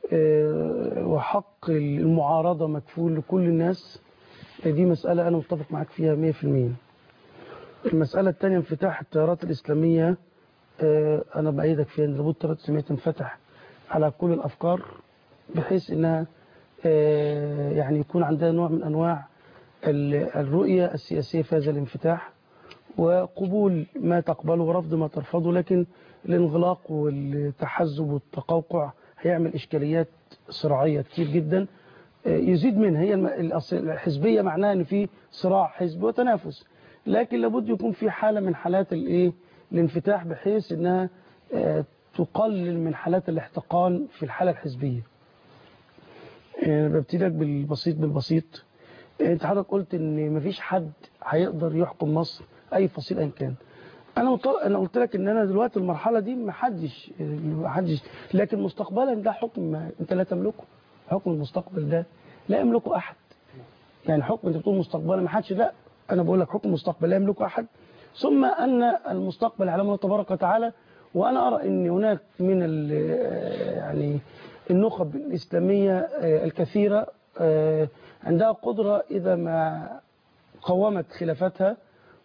وحق المعارضة مكفول لكل الناس. دي مسألة أنا متفق معاك فيها مية في المية. المسألة الثانية انفتاح التيارات الإسلامية، أنا بأيدك فيها أن لابد التيارات الإسلامية تنفتح على كل الأفكار بحيث أنها يعني يكون عندها نوع من أنواع الرؤية السياسية في هذا الانفتاح، وقبول ما تقبله ورفض ما ترفضه. لكن الانغلاق والتحزب والتقوقع هيعمل إشكاليات صراعية كتير جدا يزيد منها. هي الحزبية معناها أن في صراع حزبي وتنافس، لكن لابد يكون في حالة من حالات الايه الانفتاح بحيث أنها تقلل من حالات الاحتقان في الحالة الحزبية. ببتدي لك بالبسيط بالبسيط. انت حضرتك قلت ان مفيش حد هيقدر يحكم مصر اي فصيل ان كان. انا انا قلت لك ان انا دلوقتي المرحله دي ما حدش ما حدش لكن مستقبلا ده حكم انت لا تملكه. حكم المستقبل ده لا يملكه احد. يعني حكم انت بتقول مستقبلا ما حدش، لا انا بقول لك حكم مستقبل لا يملكه احد. ثم ان المستقبل على الله تبارك وتعالى. وانا ارى ان هناك من يعني النخب الاسلاميه الكثيره عندها قدرة إذا ما قومت خلافتها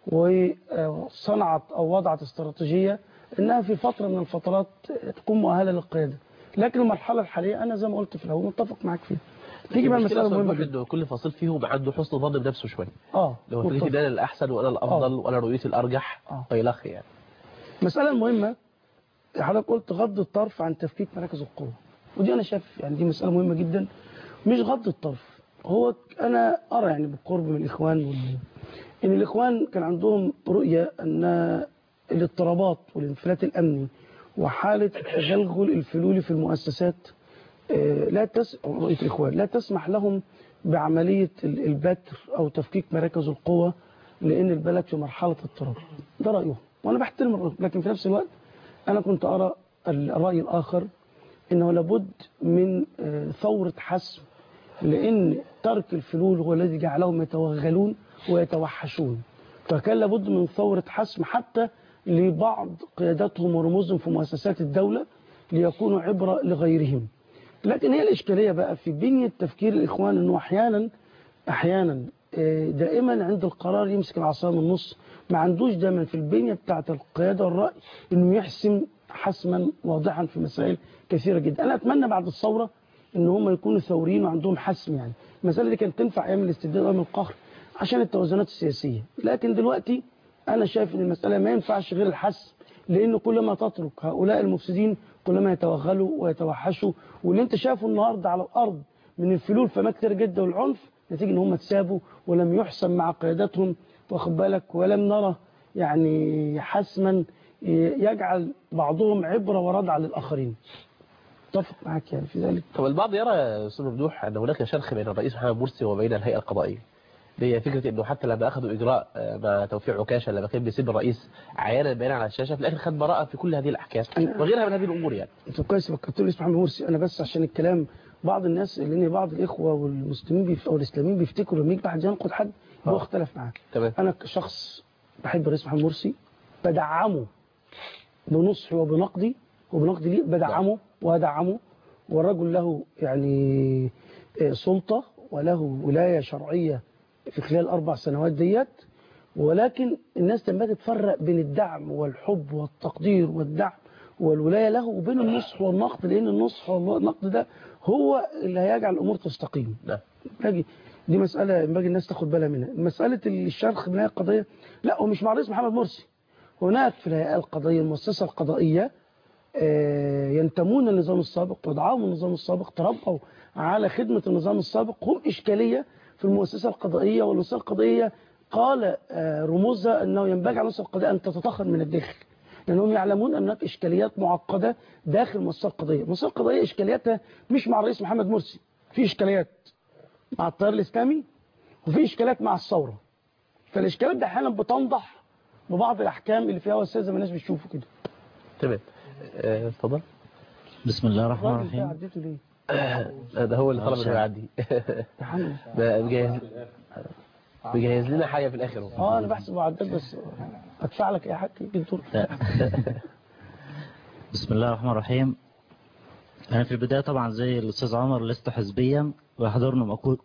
وصنعت أو وضعت استراتيجية أنها في فترة من الفترات تكون مؤهلة للقيادة. لكن المرحلة الحالية أنا زي ما قلت في الأول متفق معاك فيها. تيجي بقى المسألة مهمة جدا. كل فصيل فيهم عنده حسن ظن بنفسه شوية. اه لو فكرة ده الأحسن وأنا الأفضل وأنا رؤيتي الأرجح طيلخ يعني. المسألة المهمة حضرتك قلت غض الطرف عن تفكيك مراكز القوة، ودي أنا شايف يعني دي مسألة مهمة جدا. مش غض الطرف، هو أنا أرى يعني بالقرب من الإخوان وال... إن الإخوان كان عندهم رؤية أن الاضطرابات والانفلات الأمني وحالة التغلغل الفلولي في المؤسسات لا تس... رؤية الإخوان لا تسمح لهم بعملية البتر أو تفكيك مراكز القوة، لأن البلد في مرحلة اضطراب. ده رأيهم وأنا بحترم الرأي، لكن في نفس الوقت أنا كنت أرى الرأي الآخر إنه لابد من ثورة حسم، لأن ترك الفلول هو الذي جعلهم يتوغلون ويتوحشون. فكان لابد من ثورة حسم حتى لبعض قياداتهم ورموزهم في مؤسسات الدولة ليكونوا عبرة لغيرهم. لكن هي الإشكالية بقى في بنية تفكير الإخوان أنه أحيانا أحيانا دائما عند القرار يمسك العصا من النص، ما عندوش دائما في البنية بتاعة القيادة والرأي أنه يحسم حسما واضحا في مسائل كثيرة جدا. أنا أتمنى بعد الثورة ان هم يكونوا ثوريين وعندهم حسم. يعني المسألة دي كانت تنفع ايام الاستبداد وايام القهر عشان التوازنات السياسية، لكن دلوقتي انا شايف ان المسألة ما ينفعش غير الحسم، لان كل ما تترك هؤلاء المفسدين كل ما يتوغلوا ويتوحشوا. واللي انت شايفه النهارده على الارض من الفلول فما كتير جدا والعنف نتيجة ان هم اتسابوا ولم يحسم مع قياداتهم، واخد بالك، ولم نرى يعني حسما يجعل بعضهم عبرة وردع للآخرين. اتفق معاك يعني في ذلك. طب البعض يرى يا استاذ ممدوح ان هناك شرخ بين الرئيس محمد مرسي وبين الهيئه القضائيه. هي فكره انه حتى لما اخذوا اجراء مع توفيق عكاشه لما كان بيسيب الرئيس عيانا بيانا على الشاشه، في الاخر خد براءه في كل هذه الاحكام وغيرها من هذه الامور. يعني انت كويس فكرت لي محمد مرسي. انا بس عشان الكلام بعض الناس لان بعض الاخوه والمسلمين بيف... او الاسلاميين بيفتكروا لما يجي حد ينقد حد هو اختلف معاه. تمام. انا كشخص بحب الرئيس محمد مرسي، بدعمه بنصحي وبنقدي وبنقدي ليه بدعمه وادعمه، والرجل له يعني سلطة وله ولاية شرعية في خلال الأربع سنوات ديت. ولكن الناس لما تتفرق بين الدعم والحب والتقدير والدعم والولاية له وبين النصح والنقد، لأن النصح والنقد ده هو اللي هيجعل الأمور تستقيم. لا دي مسألة ينبغي الناس تاخد بالها منها. مسألة الشرخ من الهيئة القضائية لا، هو مش مع الرئيس محمد مرسي. هناك في الهيئة القضائية المؤسسة القضائية ينتمون النظام السابق ودعاهم النظام السابق، تربوا على خدمة النظام السابق، هم إشكالية في المؤسسة القضائية. والمؤسسة القضائية قال رموزها أنه ينبغي على المؤسسة القضائية أن تتطهر من الداخل، لأنهم يعلمون أن هناك إشكاليات معقدة داخل المؤسسة القضائية. المؤسسة القضائية إشكالياتها مش مع الرئيس محمد مرسي، في إشكاليات مع التيار الإسلامي وفي إشكاليات مع الثورة. فالإشكالات دي أحيانا بتنضح ببعض الأحكام اللي فيها وسائل زي ما الناس بيشوفوا كده. تمام. اتفضل. بسم الله الرحمن الرحيم. عديته ليه؟ ده هو اللي طلب انه يعدي. بقى جاهز. بيجهز لنا حاجة في الآخر. اه انا بحسب معدات بس ادفع لك يا حاج دكتور. بسم الله الرحمن الرحيم. أنا في البداية طبعا زي الأستاذ عمر لست حزبيا، ويحضرنا مقول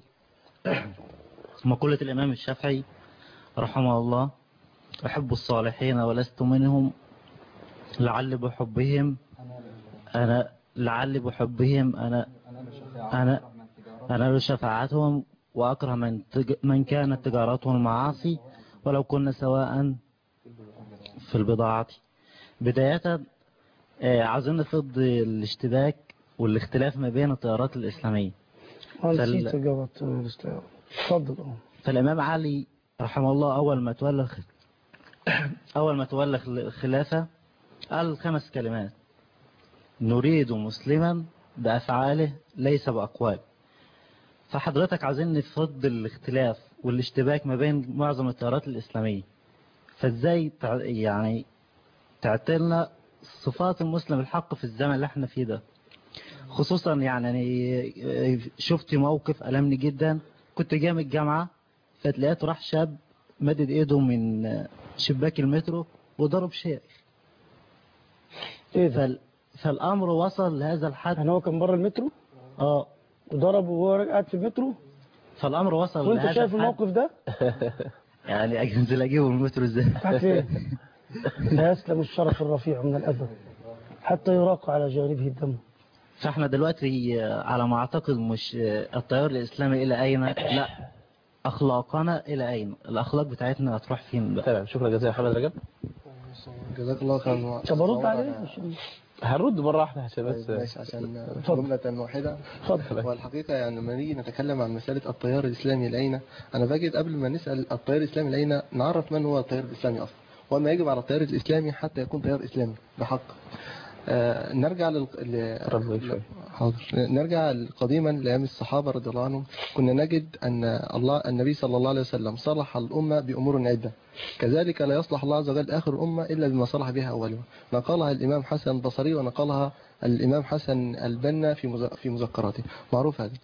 مقولة الإمام الشافعي رحمه الله: أحب الصالحين ولست منهم، لعل بحبهم أنا لعل بحبهم أنا أنا أنا شفاعتهم، وأكره من تج... من كانت تجارتهم المعاصي ولو كنا سواء في البضاعة. بداية عاوزين نفض الاشتباك والاختلاف ما بين التيارات الإسلامية. نسيت إجابة الإسلام. اتفضل. فالإمام علي رحمه الله أول ما تولى أول ما تولى الخلافة قال خمس كلمات: نريد مسلما بأفعاله ليس بأقواله. فحضرتك عايزين نفض الاختلاف والاشتباك ما بين معظم التيارات الإسلامية، فازاي يعني تعتلنا صفات المسلم الحق في الزمن اللي احنا فيه ده؟ خصوصا يعني شفت موقف ألمني جدا. كنت جاي من الجامعة فتلاقيته راح شاب مدد ايده من شباك المترو وضرب شيخ. ايه ده؟ فال... فالامر وصل لهذا الحد. يعني هو كان بره المترو اه وضربه وهو قاعد في المترو. فالامر وصل لهذا الحد. وانت شايف الموقف ده؟ يعني انزل اجيبه من المترو ازاي؟ فين؟ لا يسلم الشرف الرفيع من الأذى حتى يراق على جانبه الدم. فاحنا دلوقتي على ما اعتقد مش التيار الاسلامي الى اين، لا اخلاقنا الى اين، الاخلاق بتاعتنا هتروح فين بقى؟ تمام، شكرا جزيلا محمد رجب. جزاك الله خير. طب ارد عليه؟ هنرد مره واحده عشان بس ماشي عشان جمله واحده. اتفضل. والحقيقه يعني لما نيجي نتكلم عن مساله التيار الاسلامي الاين، انا بجد قبل ما نسال التيار الاسلامي الاين نعرف من هو التيار الاسلامي اصلا وما يجب على التيار الاسلامي حتى يكون تيار اسلامي بحق. آه نرجع لل... ل... حاضر. نرجع قديما لأيام الصحابة رضي الله عنهم، كنا نجد أن الله النبي صلى الله عليه وسلم صلح الأمة بأمور عدة، كذلك لا يصلح الله عز وجل آخر الأمة إلا بما صلح بها أولها. نقلها الإمام حسن البصري ونقلها الإمام حسن البنا في في مذكراته، معروف هذا.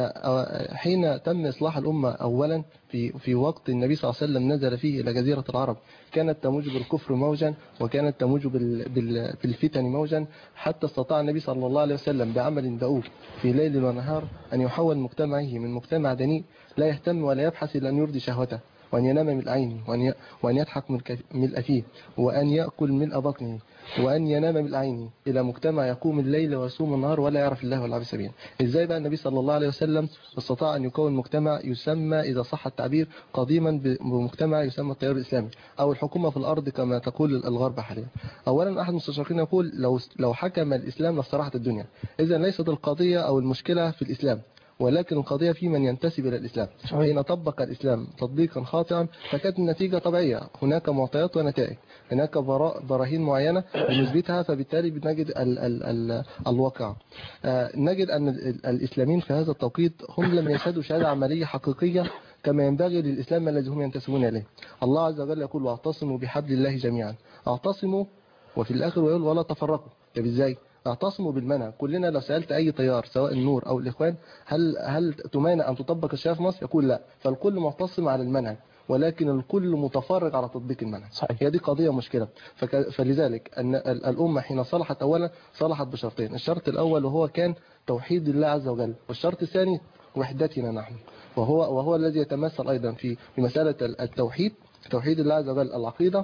حين تم إصلاح الأمة أولا في في وقت النبي صلى الله عليه وسلم نزل فيه إلى جزيرة العرب، كانت تموج بالكفر موجا وكانت تموج بالفتن موجا، حتى استطاع النبي صلى الله عليه وسلم بعمل دؤوب في ليل ونهار أن يحول مجتمعه من مجتمع دنيء لا يهتم ولا يبحث إلا أن يرضي شهوته، وأن ينام ملء عينه، وأن وأن يضحك ملء فيه، وأن يأكل ملء بطنه، وأن ينام ملء عينه، إلى مجتمع يقوم الليل ويصوم النهار ولا يعرف الله ولا عبث بين. إزاي بقى النبي صلى الله عليه وسلم استطاع أن يكون مجتمع يسمى إذا صح التعبير قديما بمجتمع يسمى التيار الإسلامي أو الحكومة في الأرض كما تقول الغرب حاليا؟ أولا أحد المستشرقين يقول لو لو حكم الإسلام لاستراحت الدنيا. إذا ليست القضية أو المشكلة في الإسلام، ولكن القضية في من ينتسب إلى الإسلام. حين طبق الإسلام تطبيقا خاطئا فكانت النتيجة طبيعية، هناك معطيات ونتائج، هناك براهين معينة بنثبتها، فبالتالي بنجد ال ال ال الواقع. آه نجد أن الإسلاميين في هذا التوقيت هم لم يشهدوا شهادة عملية حقيقية كما ينبغي للإسلام الذي هم ينتسبون إليه. الله عز وجل يقول: واعتصموا بحبل الله جميعا. اعتصموا وفي الآخر ويقول: ولا تفرقوا. طب إزاي؟ اعتصموا بالمنهج. كلنا لو سألت أي تيار سواء النور أو الإخوان هل هل تمانع أن تطبق الشريعة في مصر؟ يقول لا. فالكل معتصم على المنهج ولكن الكل متفرغ على تطبيق المنهج. صحيح. هي دي قضية مشكلة. فك... فلذلك أن الأمة حين صلحت أولا صلحت بشرطين. الشرط الأول وهو كان توحيد الله عز وجل، والشرط الثاني وحدتنا نحن، وهو وهو الذي يتمثل أيضا في مسألة التوحيد، توحيد الله عز وجل العقيدة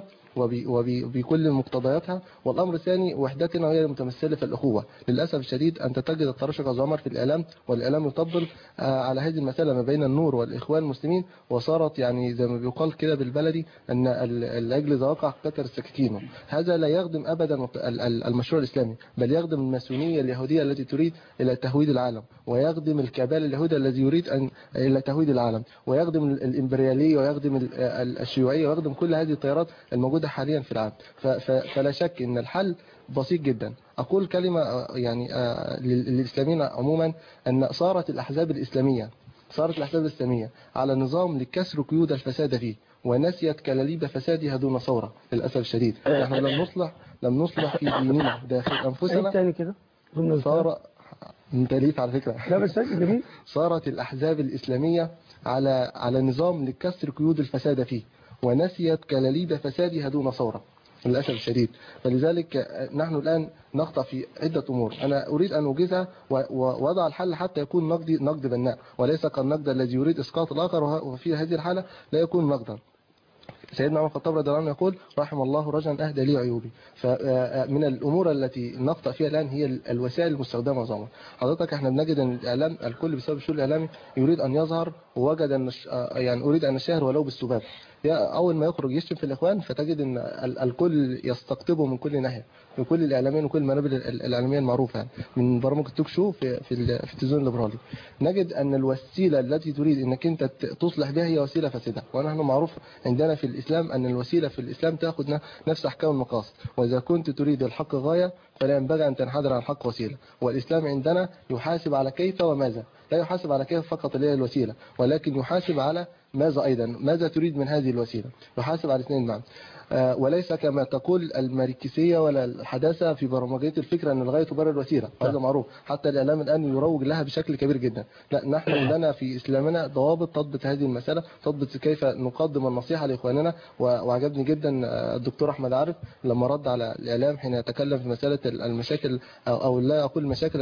وبكل مقتضياتها، والأمر الثاني وحدتنا وهي المتمثلة في الأخوة. للأسف الشديد أنت تجد التراشق الزمر في الإعلام، والإعلام يطبل على هذه المسألة ما بين النور والإخوان المسلمين، وصارت يعني زي ما بيقال كده بالبلدي أن العجل إذا وقع كتر السكاكين. هذا لا يخدم أبدا المشروع الإسلامي، بل يخدم الماسونية اليهودية التي تريد إلى تهويد العالم، ويخدم الكبال اليهودي الذي يريد أن إلى تهويد العالم، ويخدم الإمبريالية، ويخدم الشيوعية، ويخدم كل هذه التيارات الموجودة حاليا في العالم. فلا شك ان الحل بسيط جدا. اقول كلمة يعني للإسلاميين عموما، ان صارت الاحزاب الاسلامية صارت الاحزاب الاسلامية على نظام لكسر قيود الفساد فيه، ونسيت كلاليب فسادها دون ثورة. للاسف الشديد نحن لم نصلح لم نصلح في ديننا داخل انفسنا. تاني كده صار من تأليف على فكرة. لا بس جميل. صارت الأحزاب الإسلامية على على نظام لكسر قيود الفساد فيه، ونسيت كلاليب فسادها دون ثورة للأسف الشديد. فلذلك نحن الآن نخطأ في عدة أمور أنا أريد أن أوجزها ووضع الحل حتى يكون نقد نقد بناء، وليس كالنقد الذي يريد إسقاط الآخر، وفي هذه الحالة لا يكون نقدا. سيدنا عمر الخطاب رضي الله عنه يقول رحم الله رجلا أهدى لي عيوبي. فمن الأمور التي نخطأ فيها الآن هي الوسائل المستخدمة نظاما. حضرتك احنا بنجد أن الإعلام الكل بسبب الشغل الإعلامي يريد أن يظهر، ووجد أن يعني أريد أن الشهر ولو بالسباب. أول ما يخرج يشتم في الإخوان فتجد أن الكل يستقطبه من كل ناحية، من كل الإعلاميين وكل المنابر الإعلامية المعروفة يعني. من برامج التوك شو في في, في التلفزيون الليبرالي نجد أن الوسيلة التي تريد أنك أنت تصلح بها هي وسيلة فاسدة. ونحن معروف عندنا في الإسلام أن الوسيلة في الإسلام تأخذ نفس أحكام المقاصد، وإذا كنت تريد الحق غاية فلا ينبغي أن تنحدر عن الحق وسيلة. والإسلام عندنا يحاسب على كيف وماذا، لا يحاسب على كيف فقط اللي هي الوسيلة، ولكن يحاسب على ماذا أيضا، ماذا تريد من هذه الوسيلة، يحاسب على الاثنين معا. آه وليس كما تقول الماركسية ولا الحداثة في برمجية الفكرة أن الغاية تبرر الوسيلة، هذا معروف. حتى الإعلام الآن يروج لها بشكل كبير جدا. لا، نحن لنا في إسلامنا ضوابط تضبط هذه المسألة، تضبط كيف نقدم النصيحة لإخواننا. وعجبني جدا الدكتور أحمد عارف لما رد على الإعلام حين يتكلم في مسألة المشاكل، أو لا أقول المشاكل،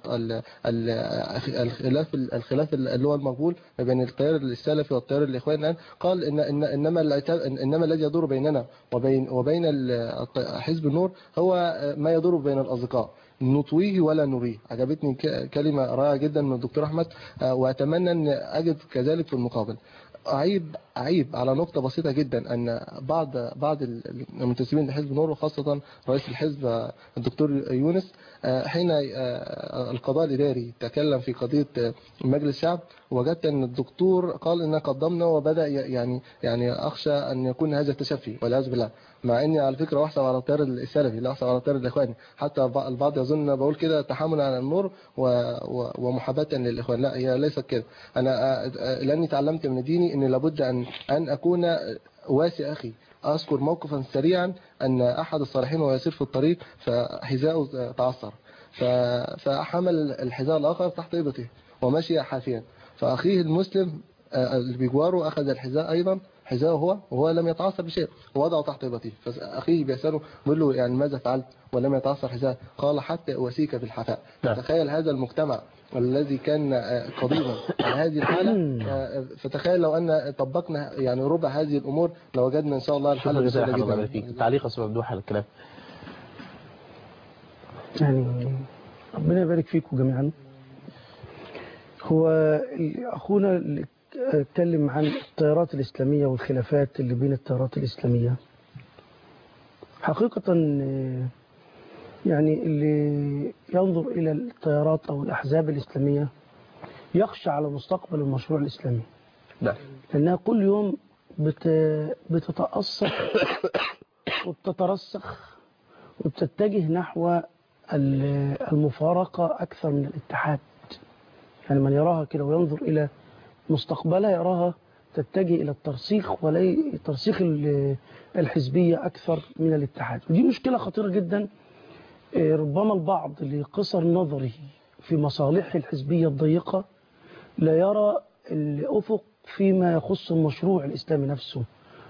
الخلاف الخلاف اللي هو المقبول بين التيار السلفي والتيار الإخواني الآن. قال إن إن إنما إنما الذي يدور بيننا وبين وبين حزب النور هو ما يدور بين الأصدقاء، نطويه ولا نريه. عجبتني كلمة رائعة جدا من الدكتور أحمد، وأتمنى أن أجد كذلك في المقابل. عيب عيب على نقطة بسيطة جدا أن بعض بعض المنتسبين لحزب النور وخاصة رئيس الحزب الدكتور يونس حين القضاء الإداري تكلم في قضية مجلس الشعب، وجدت أن الدكتور قال إن قدمنا وبدأ يعني يعني أخشى أن يكون هذا التشفي والعياذ بالله، مع إني على فكرة أحسب على التيار السلفي لا أحسب على التيار الإخواني. حتى البعض يظن بقول كده تحاملا على النور ومحاباة للإخوان، لا هي ليست كده. أنا لأني تعلمت من ديني أن لابد أن أن أكون واسع أخي. أذكر موقفا سريعا أن أحد الصالحين وهو يسير في الطريق فحذاؤه تعثر، فحمل الحذاء الآخر تحت إبطه ومشي حافيا، فأخيه المسلم اللي بيجواره أخذ الحذاء أيضا حذاءه هو وهو لم يتعثر بشيء ووضعه تحت إبطه. فأخيه بيسأله بيقول له يعني ماذا فعلت ولم يتعثر حذاء؟ قال حتى أواسيك بالحفاء. تخيل هذا المجتمع الذي كان قديما على هذه الحالة، فتخيل لو أن طبقنا يعني ربع هذه الأمور لوجدنا إن شاء الله الحل بسهولة جدا. تعليق أستاذ ممدوح على الكلام. يعني ربنا يبارك فيكم جميعا. هو أخونا اللي اتكلم عن التيارات الإسلامية والخلافات اللي بين التيارات الإسلامية، حقيقة يعني اللي ينظر إلى التيارات أو الأحزاب الإسلامية يخشى على مستقبل المشروع الإسلامي. لا. لأنها كل يوم بت... بتتأصل وبتترسخ وبتتجه نحو المفارقة أكثر من الاتحاد. يعني من يراها كده وينظر إلى مستقبلها يراها تتجه إلى الترسيخ ولي ترسيخ الحزبية أكثر من الاتحاد، ودي مشكلة خطيرة جدا. ربما البعض لقصر نظره في مصالحه الحزبية الضيقة لا يرى الأفق فيما يخص المشروع الإسلامي نفسه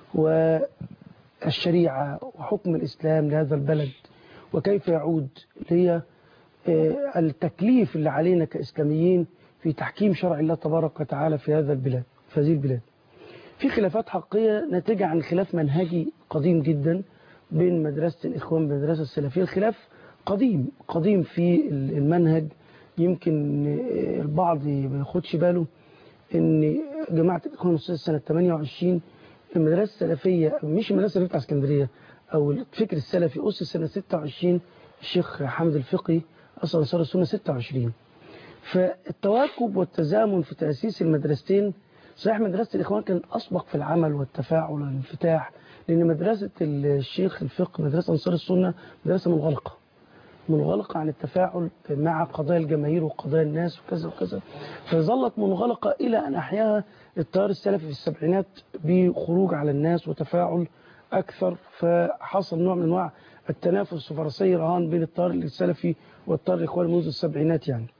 والشريعة وحكم الإسلام لهذا البلد، وكيف يعود هي التكليف اللي علينا كإسلاميين في تحكيم شرع الله تبارك وتعالى في هذا البلاد في هذه البلاد. في خلافات حقيقية ناتجة عن خلاف منهجي قديم جدا بين مدرسة الإخوان والمدرسة السلفية. الخلاف قديم قديم في المنهج. يمكن البعض ما ياخدش باله ان جماعة الإخوان سنة ثمانية وعشرين المدرسة السلفية مش المدرسة السلفية بتاع اسكندرية أو الفكر السلفي أسس سنة ستة وعشرين، الشيخ حامد الفقي أصل أنصار السنة ستة وعشرين. فالتواكب والتزامن في تأسيس المدرستين، صحيح مدرسة الإخوان كانت أسبق في العمل والتفاعل والانفتاح، لأن مدرسة الشيخ الفقه مدرسة أنصار السنة مدرسة منغلقة منغلقة عن التفاعل مع قضايا الجماهير وقضايا الناس وكذا وكذا، فظلت منغلقة إلى أن أحياها التيار السلفي في السبعينات بخروج على الناس وتفاعل أكثر، فحصل نوع من أنواع التنافس وفرسي رهان بين التيار السلفي والتيار الإخواني منذ السبعينات يعني.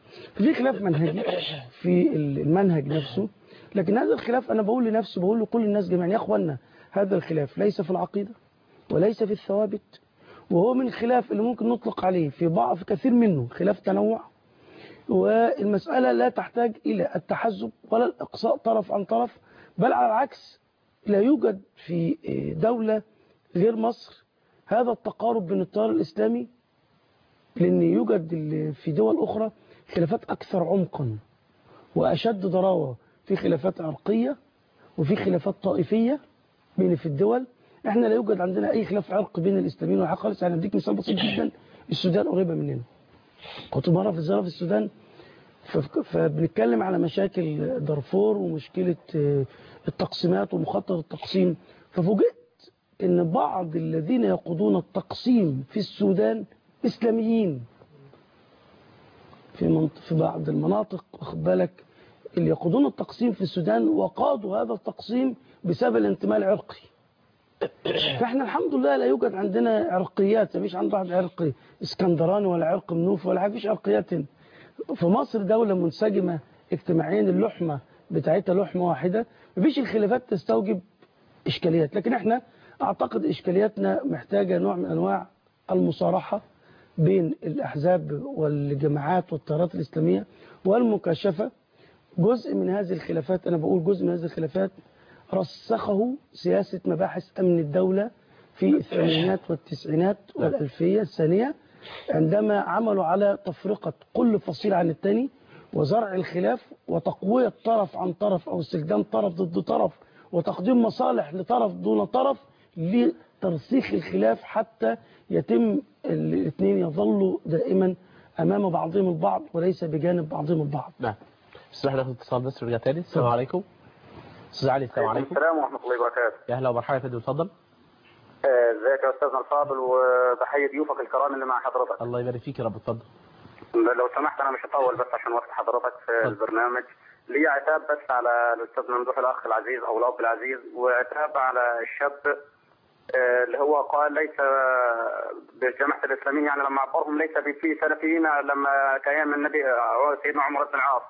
في خلاف منهجي في المنهج نفسه، لكن هذا الخلاف أنا بقول لنفسي بقول لكل الناس جميعا يا أخوانا هذا الخلاف ليس في العقيدة وليس في الثوابت، وهو من الخلاف اللي ممكن نطلق عليه في بعض في كثير منه خلاف تنوع، والمسألة لا تحتاج إلى التحزب ولا الإقصاء طرف عن طرف، بل على العكس لا يوجد في دولة غير مصر هذا التقارب بين التيار الإسلامي، لأن يوجد في دول أخرى خلافات أكثر عمقا وأشد ضراوة، في خلافات عرقية وفي خلافات طائفية بين في الدول. احنا لا يوجد عندنا أي خلاف عرق بين الإسلاميين والحق خالص. يعني أديك مثال بسيط جدا، السودان قريبة مننا، كنت مرة في الزيارة في السودان فبنتكلم على مشاكل دارفور ومشكلة التقسيمات ومخطط التقسيم، ففوجئت ان بعض الذين يقودون التقسيم في السودان اسلاميين في منطق في بعض المناطق، واخد بالك، اللي يقودون التقسيم في السودان وقادوا هذا التقسيم بسبب الانتماء العرقي. فاحنا الحمد لله لا يوجد عندنا عرقيات، مفيش عند واحد عرقي اسكندراني ولا عرق منوف ولا حاجه، مفيش عرقيات هنا. في مصر دولة منسجمة اجتماعيا، اللحمة بتاعتها لحمة واحدة، مفيش الخلافات تستوجب إشكاليات، لكن احنا أعتقد إشكالياتنا محتاجة نوع من أنواع المصارحة بين الأحزاب والجماعات والتيارات الإسلامية والمكاشفة. جزء من هذه الخلافات، أنا بقول جزء من هذه الخلافات رسخه سياسة مباحث أمن الدولة في الثمانينات والتسعينات والألفية الثانية، عندما عملوا على تفرقة كل فصيل عن الثاني وزرع الخلاف وتقوية طرف عن طرف أو استخدام طرف ضد طرف وتقديم مصالح لطرف دون طرف لترسيخ الخلاف حتى يتم الاثنين يظلوا دائما أمام بعضهم البعض وليس بجانب بعضهم البعض. نعم. اسمح لي اتصال بس ورجع تاني. السلام عليكم. استاذ علي. السلام عليكم. السلام ورحمة الله وبركاته. يا اهلا ومرحبا يا فندم، اتفضل. ازيك يا استاذنا الفاضل، وبحيي ضيوفك الكرام اللي مع حضرتك. الله يبارك فيك يا رب. اتفضل. لو سمحت انا مش هطول بس عشان وقت حضرتك في فضل. البرنامج لي عتاب بس على الاستاذ ممدوح الاخ العزيز او الاب العزيز، وعتاب على الشاب اللي هو قال ليس بالجماعه الاسلاميين، يعني لما عبرهم ليس في سلفيين لما كان النبي سيدنا عمر بن العاص.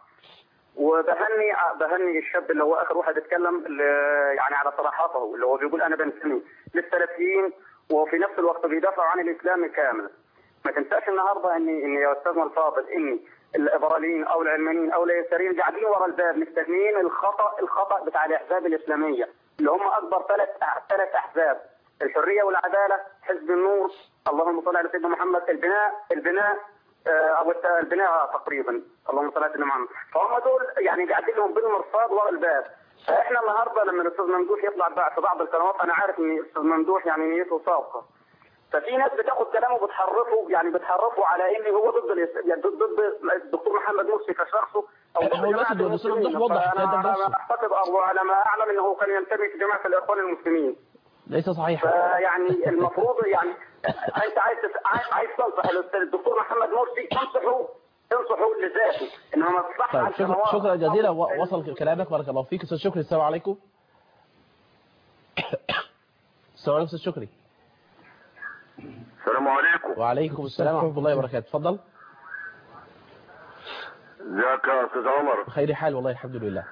وبهني بهني الشاب اللي هو اخر واحد اتكلم يعني على صراحته، اللي هو بيقول انا بنتمي للسلفيين وفي نفس الوقت بيدافع عن الاسلام كامل. ما تنساش النهارده ان ان يا استاذنا الفاضل ان الليبراليين او العلمانيين او اليساريين قاعدين ورا الباب مستنيين الخطا الخطا بتاع الاحزاب الاسلاميه اللي هم اكبر ثلاث ثلاث احزاب، الحريه والعداله، حزب النور، اللهم صل على سيدنا محمد، البناء البناء او البناء تقريبا، اللهم صل على سيدنا محمد. فهم دول يعني قاعدين لهم بالمرصاد ورا الباب. فاحنا النهارده لما الاستاذ ممدوح يطلع في بعض القنوات، انا عارف ان الاستاذ ممدوح يعني نيته صادقه، ففي ناس بتاخد كلامه وبتحرفه، يعني بتحرفه على ان هو ضد يعني ضد الدكتور محمد مرسي كشخصه او ضد جماعه المسلمين. انا اعتقد او على ما اعلم انه كان ينتمي في جماعه الاخوان المسلمين. ليس صحيح. فيعني المفروض يعني انت عايز عايز تنصح الدكتور محمد مرسي، تنصحه تنصحه لذاته انه ما تصلحش على شكرا, شكرا جزيلا. وصل كلامك، بارك الله فيك. استاذ شكري. السلام عليكم. السلام عليكم استاذ شكري. السلام عليكم. وعليكم السلام ورحمه الله وبركاته. اتفضل. ازيك يا استاذ عمر؟ بخير حال والله الحمد لله.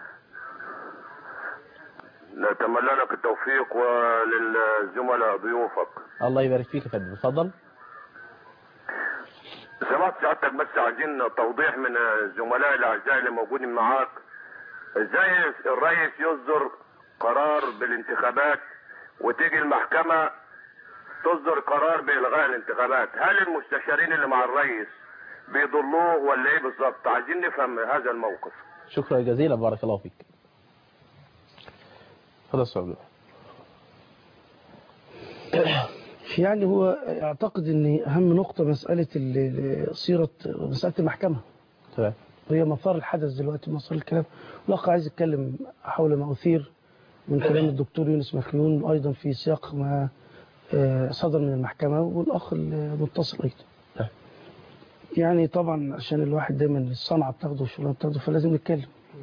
نتمنى لك التوفيق وللزملاء ضيوفك. الله يبارك فيك يا فندم. اتفضل. سمعت سعادتك بس عايزين توضيح من الزملاء الاعزاء اللي موجودين معاك، ازاي الرئيس يصدر قرار بالانتخابات وتيجي المحكمة تصدر قرار بإلغاء الانتخابات؟ هل المستشارين اللي مع الرئيس بيضلوه ولا ايه بالظبط؟ عايزين نفهم هذا الموقف. شكرا جزيلا، بارك الله فيك. هذا السؤال. يعني هو اعتقد ان اهم نقطة مسألة صيغة مسألة المحكمة. تمام. وهي مسار الحدث دلوقتي، مسار الكلام. الاخ عايز يتكلم حول ما اثير من كلام الدكتور يونس مخيون ايضا في سياق ما صدر من المحكمة، والاخ المتصل ايضا. يعني طبعا عشان الواحد دايما الصنعة بتاخده والشغلانة بتاخده فلازم نتكلم.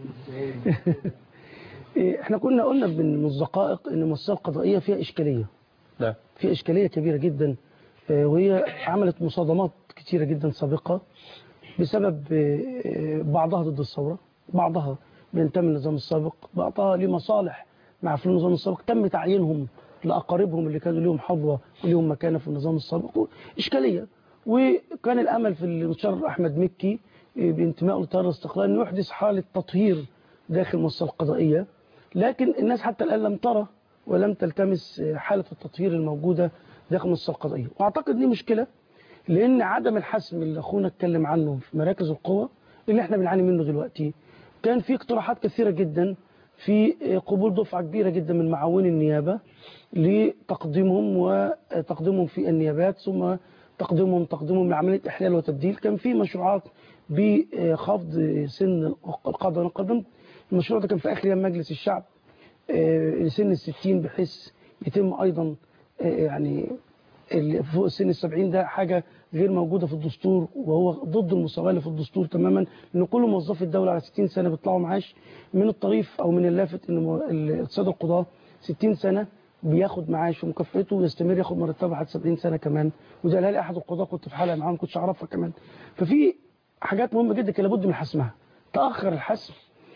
احنا كنا قلنا من الدقائق ان المسألة القضائية فيها اشكالية. لا. فيها اشكالية كبيرة جدا، وهي عملت مصادمات كتيرة جدا سابقة بسبب بعضها ضد الثورة، بعضها بينتمي للنظام السابق، بعضها ليه مصالح مع في النظام السابق، تم تعيينهم لأقاربهم اللي كانوا ليهم حظوة وليهم مكانة في النظام السابق، إشكالية. وكان الأمل في المستشار أحمد مكي بانتمائه لتيار الاستقلال أنه يحدث حالة تطهير داخل المؤسسة القضائية، لكن الناس حتى الآن لم ترى ولم تلتمس حالة التطهير الموجودة داخل المؤسسة القضائية. وأعتقد دي مشكلة، لأن عدم الحسم اللي أخونا اتكلم عنه في مراكز القوى اللي احنا بنعاني منه دلوقتي، كان في اقتراحات كثيرة جدا في قبول دفعة كبيرة جدا من معاوني النيابة لتقديمهم وتقديمهم في النيابات، ثم تقديمهم تقديمهم لعملية إحلال وتبديل. كان في مشروعات بخفض سن القضاء والقدم، المشروع ده كان في آخر أيام مجلس الشعب لسن الستين، بحيث يتم أيضا يعني فوق سن السبعين. ده حاجة غير موجودة في الدستور، وهو ضد المساواة في الدستور تماما، لأن كل موظفي الدولة على ستين سنة بيطلعوا معاش. من الطريف أو من اللافت أن السادة القضاة ستين سنة بياخد معاش ومكافئته ويستمر ياخد مرتبه لحد سبعين سنة كمان. وده قالها لي أحد القضاة، كنت في حلقة معاه ما كنتش أعرفها كمان. ففي حاجات مهمة جدا كان لابد من حسمها. تأخر الحسم،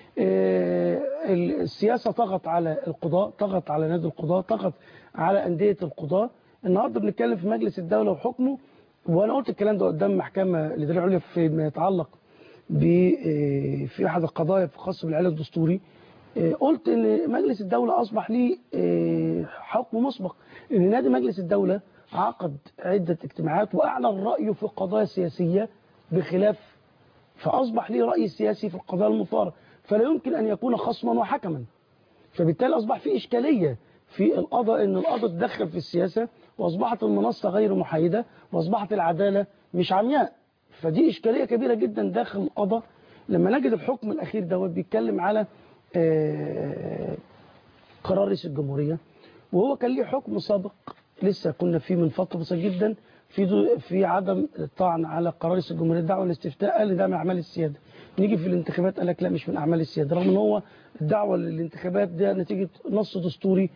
السياسة طغت على القضاء، طغت على نادي القضاء، طغت على أندية القضاء. النهارده بنتكلم في مجلس الدولة وحكمه، وانا قلت الكلام ده قدام محكمة الإدارية العليا فيما يتعلق في أحد القضايا الخاصة بالعلاج الدستوري. قلت ان مجلس الدولة أصبح ليه حكم مسبق، ان نادي مجلس الدولة عقد عدة اجتماعات وأعلن رأيه في القضايا السياسية بخلاف، فأصبح ليه رأي سياسي في القضايا المثارة، فلا يمكن أن يكون خصما وحكما. فبالتالي أصبح في إشكالية في القضاء، ان القضاء تدخل في السياسة، واصبحت المنصة غير محايدة، واصبحت العدالة مش عمياء. فدي اشكالية كبيرة جدا داخل القضاء. لما نجد الحكم الاخير دوت بيتكلم على قرار رئيس الجمهورية، وهو كان ليه حكم سابق لسه كنا فيه من فترة بسيطة جدا في في عدم الطعن على قرار رئيس الجمهورية، الدعوة الاستفتاء، قال ده من اعمال السيادة. نيجي في الانتخابات قال لك لا مش من اعمال السيادة، رغم ان هو الدعوة للانتخابات ده نتيجة نص دستوري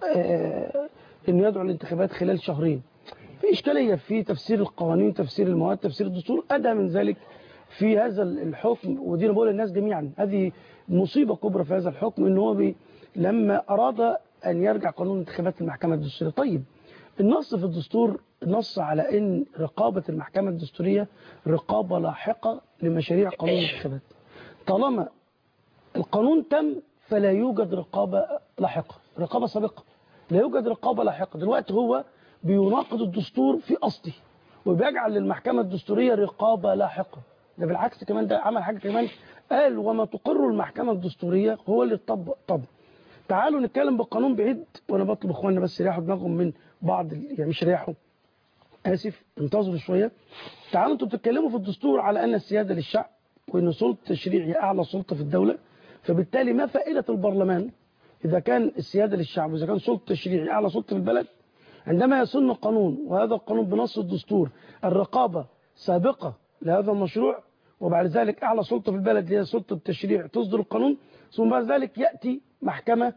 آه انه يدعو الانتخابات خلال شهرين. في اشكاليه في تفسير القوانين، تفسير المواد، تفسير الدستور. ادى من ذلك في هذا الحكم، ودي انا بقول للناس جميعا هذه مصيبه كبرى في هذا الحكم، ان هو بي لما اراد ان يرجع قانون انتخابات المحكمه الدستوريه. طيب النص في الدستور نص على ان رقابه المحكمه الدستوريه رقابه لاحقه لمشاريع قانون الانتخابات. طالما القانون تم فلا يوجد رقابه لاحقه، رقابه سابقه، لا يوجد رقابة لاحقة. دلوقتي هو بيناقض الدستور في أصله، وبيجعل للمحكمة الدستورية رقابة لاحقة. ده بالعكس كمان، ده عمل حاجة كمان، قال وما تقر المحكمة الدستورية هو اللي يطبق. طب تعالوا نتكلم بالقانون بعيد، وأنا بطلب إخواننا بس يريحوا دماغهم من بعض، يعني مش يريحوا، آسف انتظروا شوية. تعالوا أنتوا بتتكلموا في الدستور على أن السيادة للشعب، وأن سلطة التشريع هي أعلى سلطة في الدولة. فبالتالي ما فائدة البرلمان إذا كان السيادة للشعب، وإذا كان سلطة التشريع أعلى سلطة في البلد، عندما يسن قانون وهذا القانون بنص الدستور الرقابة سابقة لهذا المشروع، وبعد ذلك أعلى سلطة في البلد اللي هي سلطة التشريع تصدر القانون، ثم بعد ذلك يأتي محكمة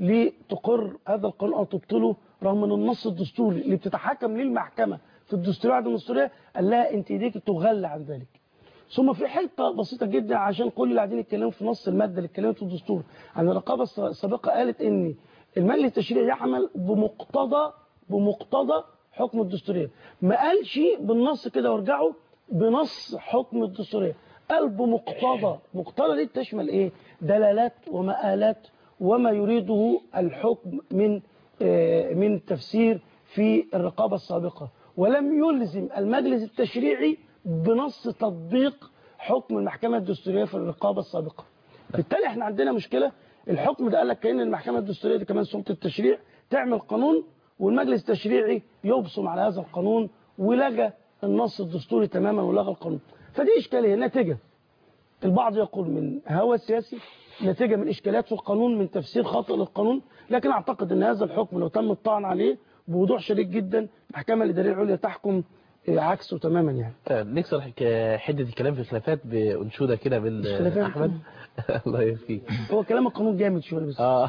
لتقر هذا القانون أو تبطله، رغم أن النص الدستوري اللي بتتحكم للمحكمة في الدستورية بعد الدستورية قال لها أنت إيديك تغلى عن ذلك. ثم في حته بسيطه جدا عشان كل اللي قاعدين يتكلموا في نص الماده اللي اتكلمت في الدستور عن الرقابه السابقه، قالت ان المجلس التشريعي يعمل بمقتضى بمقتضى حكم الدستوريه. ما قالش بالنص كده وارجعوا بنص حكم الدستوريه، قال بمقتضى. مقتضى دي تشمل ايه؟ دلالات ومآلات وما يريده الحكم من آه من تفسير في الرقابه السابقه، ولم يلزم المجلس التشريعي بنص تطبيق حكم المحكمة الدستورية في الرقابة السابقة. بالتالي احنا عندنا مشكلة. الحكم ده قال لك كأن المحكمة الدستورية دي كمان سلطة التشريع تعمل قانون، والمجلس التشريعي يبصم على هذا القانون، ولغى النص الدستوري تماما ولغى القانون. فدي إشكالية ناتجة، البعض يقول من هوى سياسي، ناتجة من إشكالات في القانون، من تفسير خاطئ للقانون. لكن أعتقد أن هذا الحكم لو تم الطعن عليه بوضوح شديد جدا، المحكمة الإدارية العليا تحكم عكسه تماما يعني. طيب نكسر حدة الكلام في الخلافات بأنشودة كده من أحمد. الله يرفيك. هو كلام القانون جامد شويه بس. اه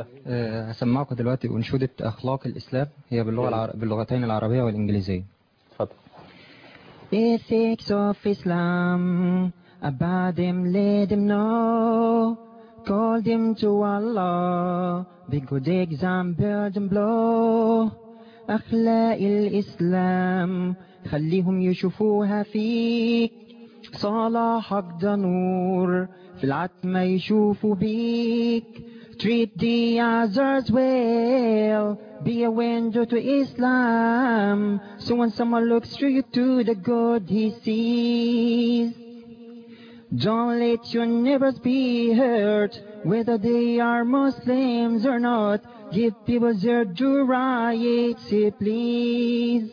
هسمعكم دلوقتي أنشودة أخلاق الإسلام، هي باللغة العر... باللغتين العربية والإنجليزية. اتفضل. Ethics of Islam, about them, let them know. Call them to Allah, be good example them blow. أخلاق الإسلام خليهم يشوفوها فيك. صلاحك ده نور في العتمة يشوفوا بيك. Treat the others well, be a window to Islam, so when someone looks through you to the good he sees. Don't let your neighbors be hurt, whether they are Muslims or not. Give people their due rights, please.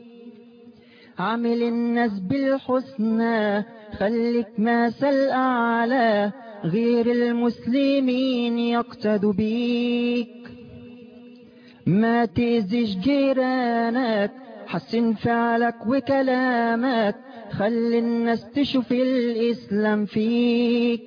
عامل الناس بالحسنى، خليك مثل أعلى، غير المسلمين يقتدوا بيك. ما تأذيش جيرانك، حسن فعلك وكلامك، خلي الناس تشوف الإسلام فيك.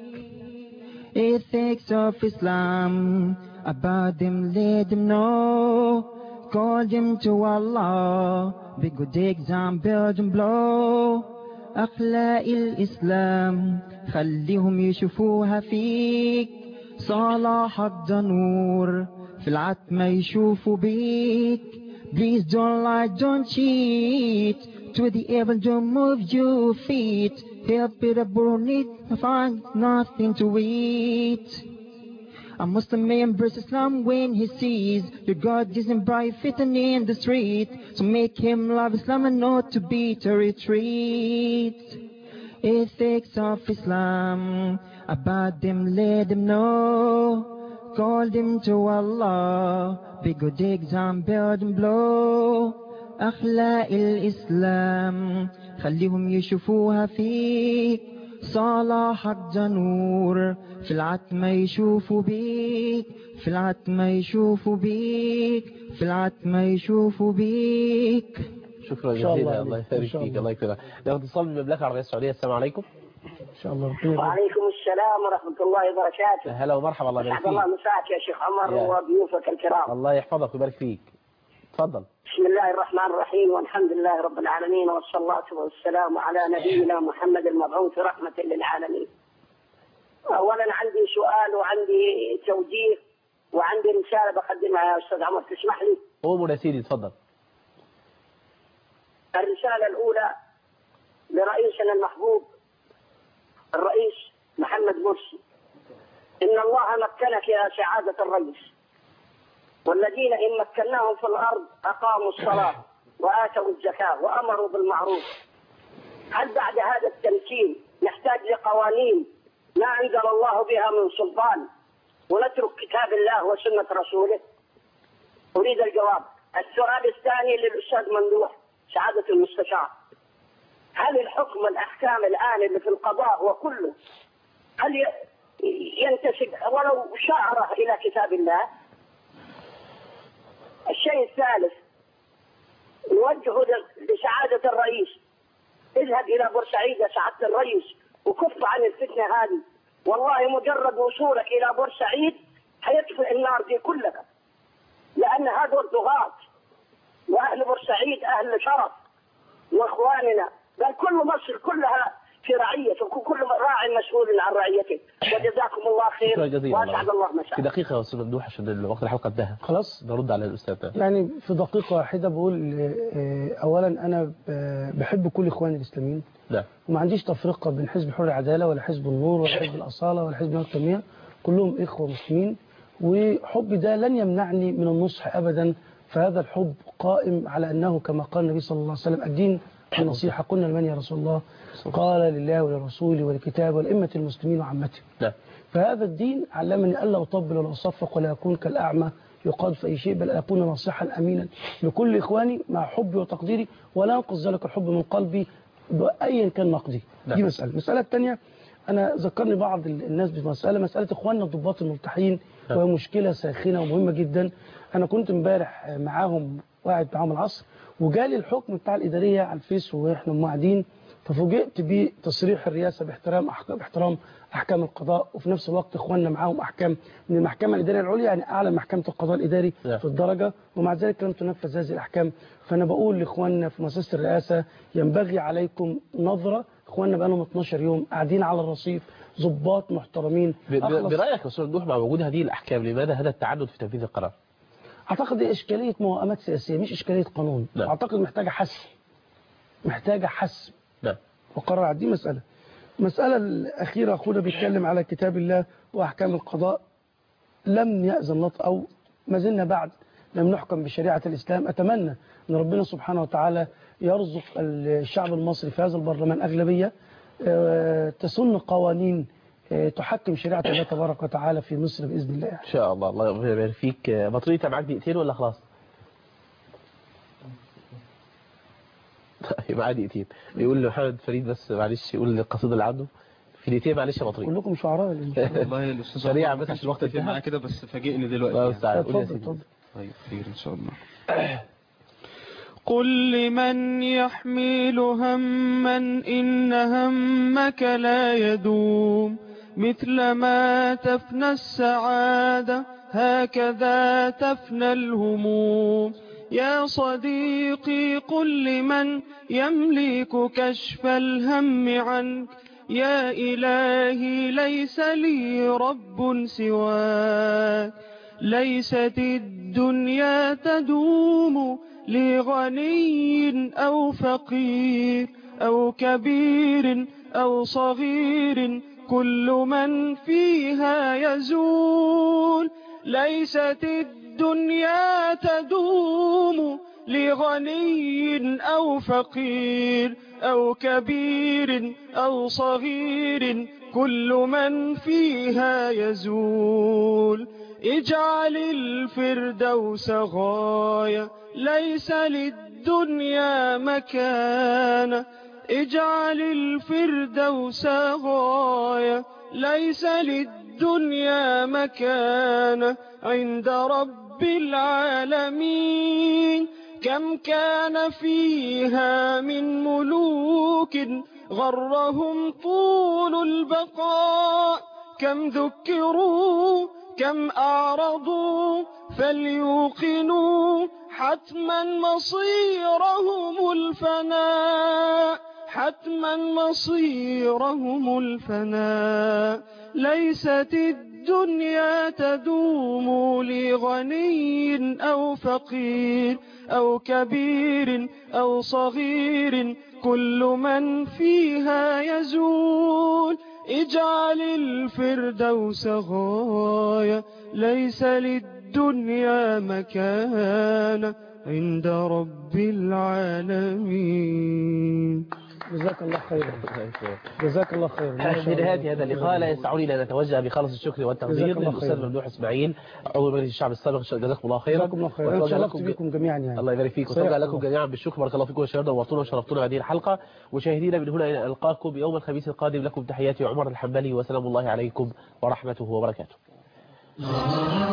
Ethics of Islam, about them let them know. Call them to Allah, be good example them blow. أخلاق الإسلام خليهم يشوفوها فيك. صلاحك ده نور في العتمة يشوفوا بيك. Please don't lie, don't cheat, to the evil don't move your feet. Help it up, need find nothing to eat. A Muslim may embrace Islam when he sees your God isn't bright fitting in the street. So make him love Islam and not to beat or retreat. Ethics of Islam, about them let them know. Call them to Allah, be good example them blow. أخلاق الإسلام خليهم يشوفوها فيك. صلاحك ده نور في العتمة يشوفوا بيك. في العتمة يشوفوا بيك. في العتمة يشوفوا بيك. شكرا جزيلا، الله يبارك فيك. الله يكرمك. ناخد اتصال من المملكة العربية السعودية. السلام عليكم. ان شاء الله. وعليكم السلام ورحمة الله وبركاته. هلا ومرحبا، الله يبارك فيك. الله مساك يا شيخ عمر وضيوفك الكرام. الله يحفظك ويبارك فيك. تفضل. بسم الله الرحمن الرحيم، والحمد لله رب العالمين، والصلاة والسلام على نبينا محمد المبعوث رحمة للعالمين. أولا عندي سؤال وعندي توجيه وعندي رسالة بقدمها يا أستاذ عمر، تسمح لي؟ أمور يا سيدي، تفضل. الرسالة الأولى لرئيسنا المحبوب الرئيس محمد مرسي. إن الله مكنك يا سعادة الرئيس، والذين إن مكناهم في الأرض أقاموا الصلاة وآتوا الزكاة وأمروا بالمعروف. هل بعد هذا التمكين نحتاج لقوانين ما أنزل الله بها من سلطان ونترك كتاب الله وسنة رسوله؟ أريد الجواب. السؤال الثاني للأستاذ ممدوح سعادة المستشار، هل الحكم الأحكام الآن اللي في القضاء وكله هل ينتسب ولو شعره إلى كتاب الله؟ الشيء الثالث نوجه لسعادة الرئيس، اذهب إلى بورسعيد يا سعادة الرئيس وكف عن الفتنة هذه. والله مجرد وصولك إلى بورسعيد هيطفئ النار دي كلها، لأن هذول طغاة، وأهل بورسعيد أهل شرف وإخواننا، بل كل مصر كلها في رعيته، وكل راعي مسؤول عن رعيته. وجزاكم الله خير وأسعد الله مساء. في دقيقة يا أستاذ ممدوح عشان وقت الحلقة انتهى. خلاص نرد على الأستاذ. يعني في دقيقة واحدة بقول أولا أنا بحب كل إخواني الإسلاميين. لا. وما عنديش تفرقة بين حزب حر العدالة ولا حزب النور ولا حزب الأصالة ولا حزب التنمية، كلهم إخوة مسلمين، وحبي ده لن يمنعني من النصح أبدا. فهذا الحب قائم على أنه كما قال النبي صلى الله عليه وسلم الدين النصيحة. قلنا لمن يا رسول الله؟ قال لله ولرسوله ولكتابه ولأئمة المسلمين وعامتهم. فهذا الدين علمني ألا أطبل ولا أصفق ولا أكون كالأعمى يقاد في أي شيء، بل أكون ناصحا أمينا لكل إخواني مع حبي وتقديري، ولا أنقذ ذلك الحب من قلبي بأيا كان نقدي. دي مسألة. المسألة الثانية، أنا ذكرني بعض الناس بمسألة مسألة إخواننا الضباط الملتحين، وهي مشكلة ساخنة ومهمة جدا. أنا كنت امبارح معاهم، قاعد معاهم العصر، وجالي الحكم بتاع الإدارية على الفيس وإحنا قاعدين. ففوجئت بتصريح الرئاسة باحترام أحكام باحترام أحكام القضاء، وفي نفس الوقت إخواننا معاهم أحكام من المحكمة الإدارية العليا، يعني أعلى محكمة القضاء الإداري في الدرجة، ومع ذلك لم تنفذ هذه الأحكام. فأنا بقول لإخواننا في مؤسسة الرئاسة ينبغي عليكم نظرة. إخواننا بقى لهم اتناشر يوم قاعدين على الرصيف، ضباط محترمين. برأيك يا أستاذ ممدوح مع وجود هذه الأحكام لماذا هذا التعدد في تنفيذ القرار؟ أعتقد دي إشكالية موائمات سياسية مش إشكالية قانون. لا. أعتقد محتاجة حسم محتاجة حسم لا. وقرار. دي مسألة مسألة الأخيرة أخونا بيتكلم على كتاب الله وأحكام القضاء. لم يأذن لط أو ما زلنا بعد لم نحكم بشريعة الإسلام. أتمنى أن ربنا سبحانه وتعالى يرزق الشعب المصري في هذا البرلمان أغلبية تسن قوانين تحكم شريعة الله تبارك وتعالى في مصر بإذن الله. إن شاء الله. الله يبارك فيك. بطريقة معاك دقيقتين ولا خلاص؟ طيب معاه دقيقتين. يقول لمحمد فريد بس معلش يقول القصيدة اللي عنده في دقيقتين معلش يا بطريق. كلكم شعراء والله الاستاذ سريع بس عشان الوقت انتهى معايا كده بس فاجئني دلوقتي. يعني. اتفضل اتفضل. طيب خير ان شاء الله. قل لمن يحمل هما إن همك لا يدوم مثل ما تفنى السعادة هكذا تفنى الهموم. يا صديقي قل لمن يملك كشف الهم عنك يا إلهي ليس لي رب سواك. ليست الدنيا تدوم لغني أو فقير أو كبير أو صغير كل من فيها يزول. ليست الدنيا تدوم لغني أو فقير أو كبير أو صغير كل من فيها يزول. اجعل الفردوس غاية ليس للدنيا مكان. اجعل الفردوس غاية ليس للدنيا مكان عند رب العالمين. كم كان فيها من ملوك غرهم طول البقاء. كم ذكروا كم أعرضوا فليوقنوا حتما مصيرهم الفناء. حتما مصيرهم الفناء. ليست الدنيا تدوم لغني أو فقير أو كبير أو صغير كل من فيها يزول. اجعل الفردوس غاية ليس للدنيا مكان عند رب العالمين. جزاك الله خيرا. جزاك الله خيرا. في نهاية هذا اللقاء لا يسعني لا نتوجه بخالص الشكر والتقدير للأستاذ ممدوح إسماعيل عضو مجلس الشعب السابق. جزاكم الله خيرا. جزاكم الله خيرا. شرفت بكم جميعا يعني. الله يبارك فيك وتوجه لكم جميعا بالشكر. بارك الله فيكم وشرفتونا ونورتونا وشرفتونا هذه الحلقة. مشاهدينا من هنا ألقاكم يوم الخميس القادم. لكم تحياتي عمر الحنبلي وسلام الله عليكم ورحمته وبركاته.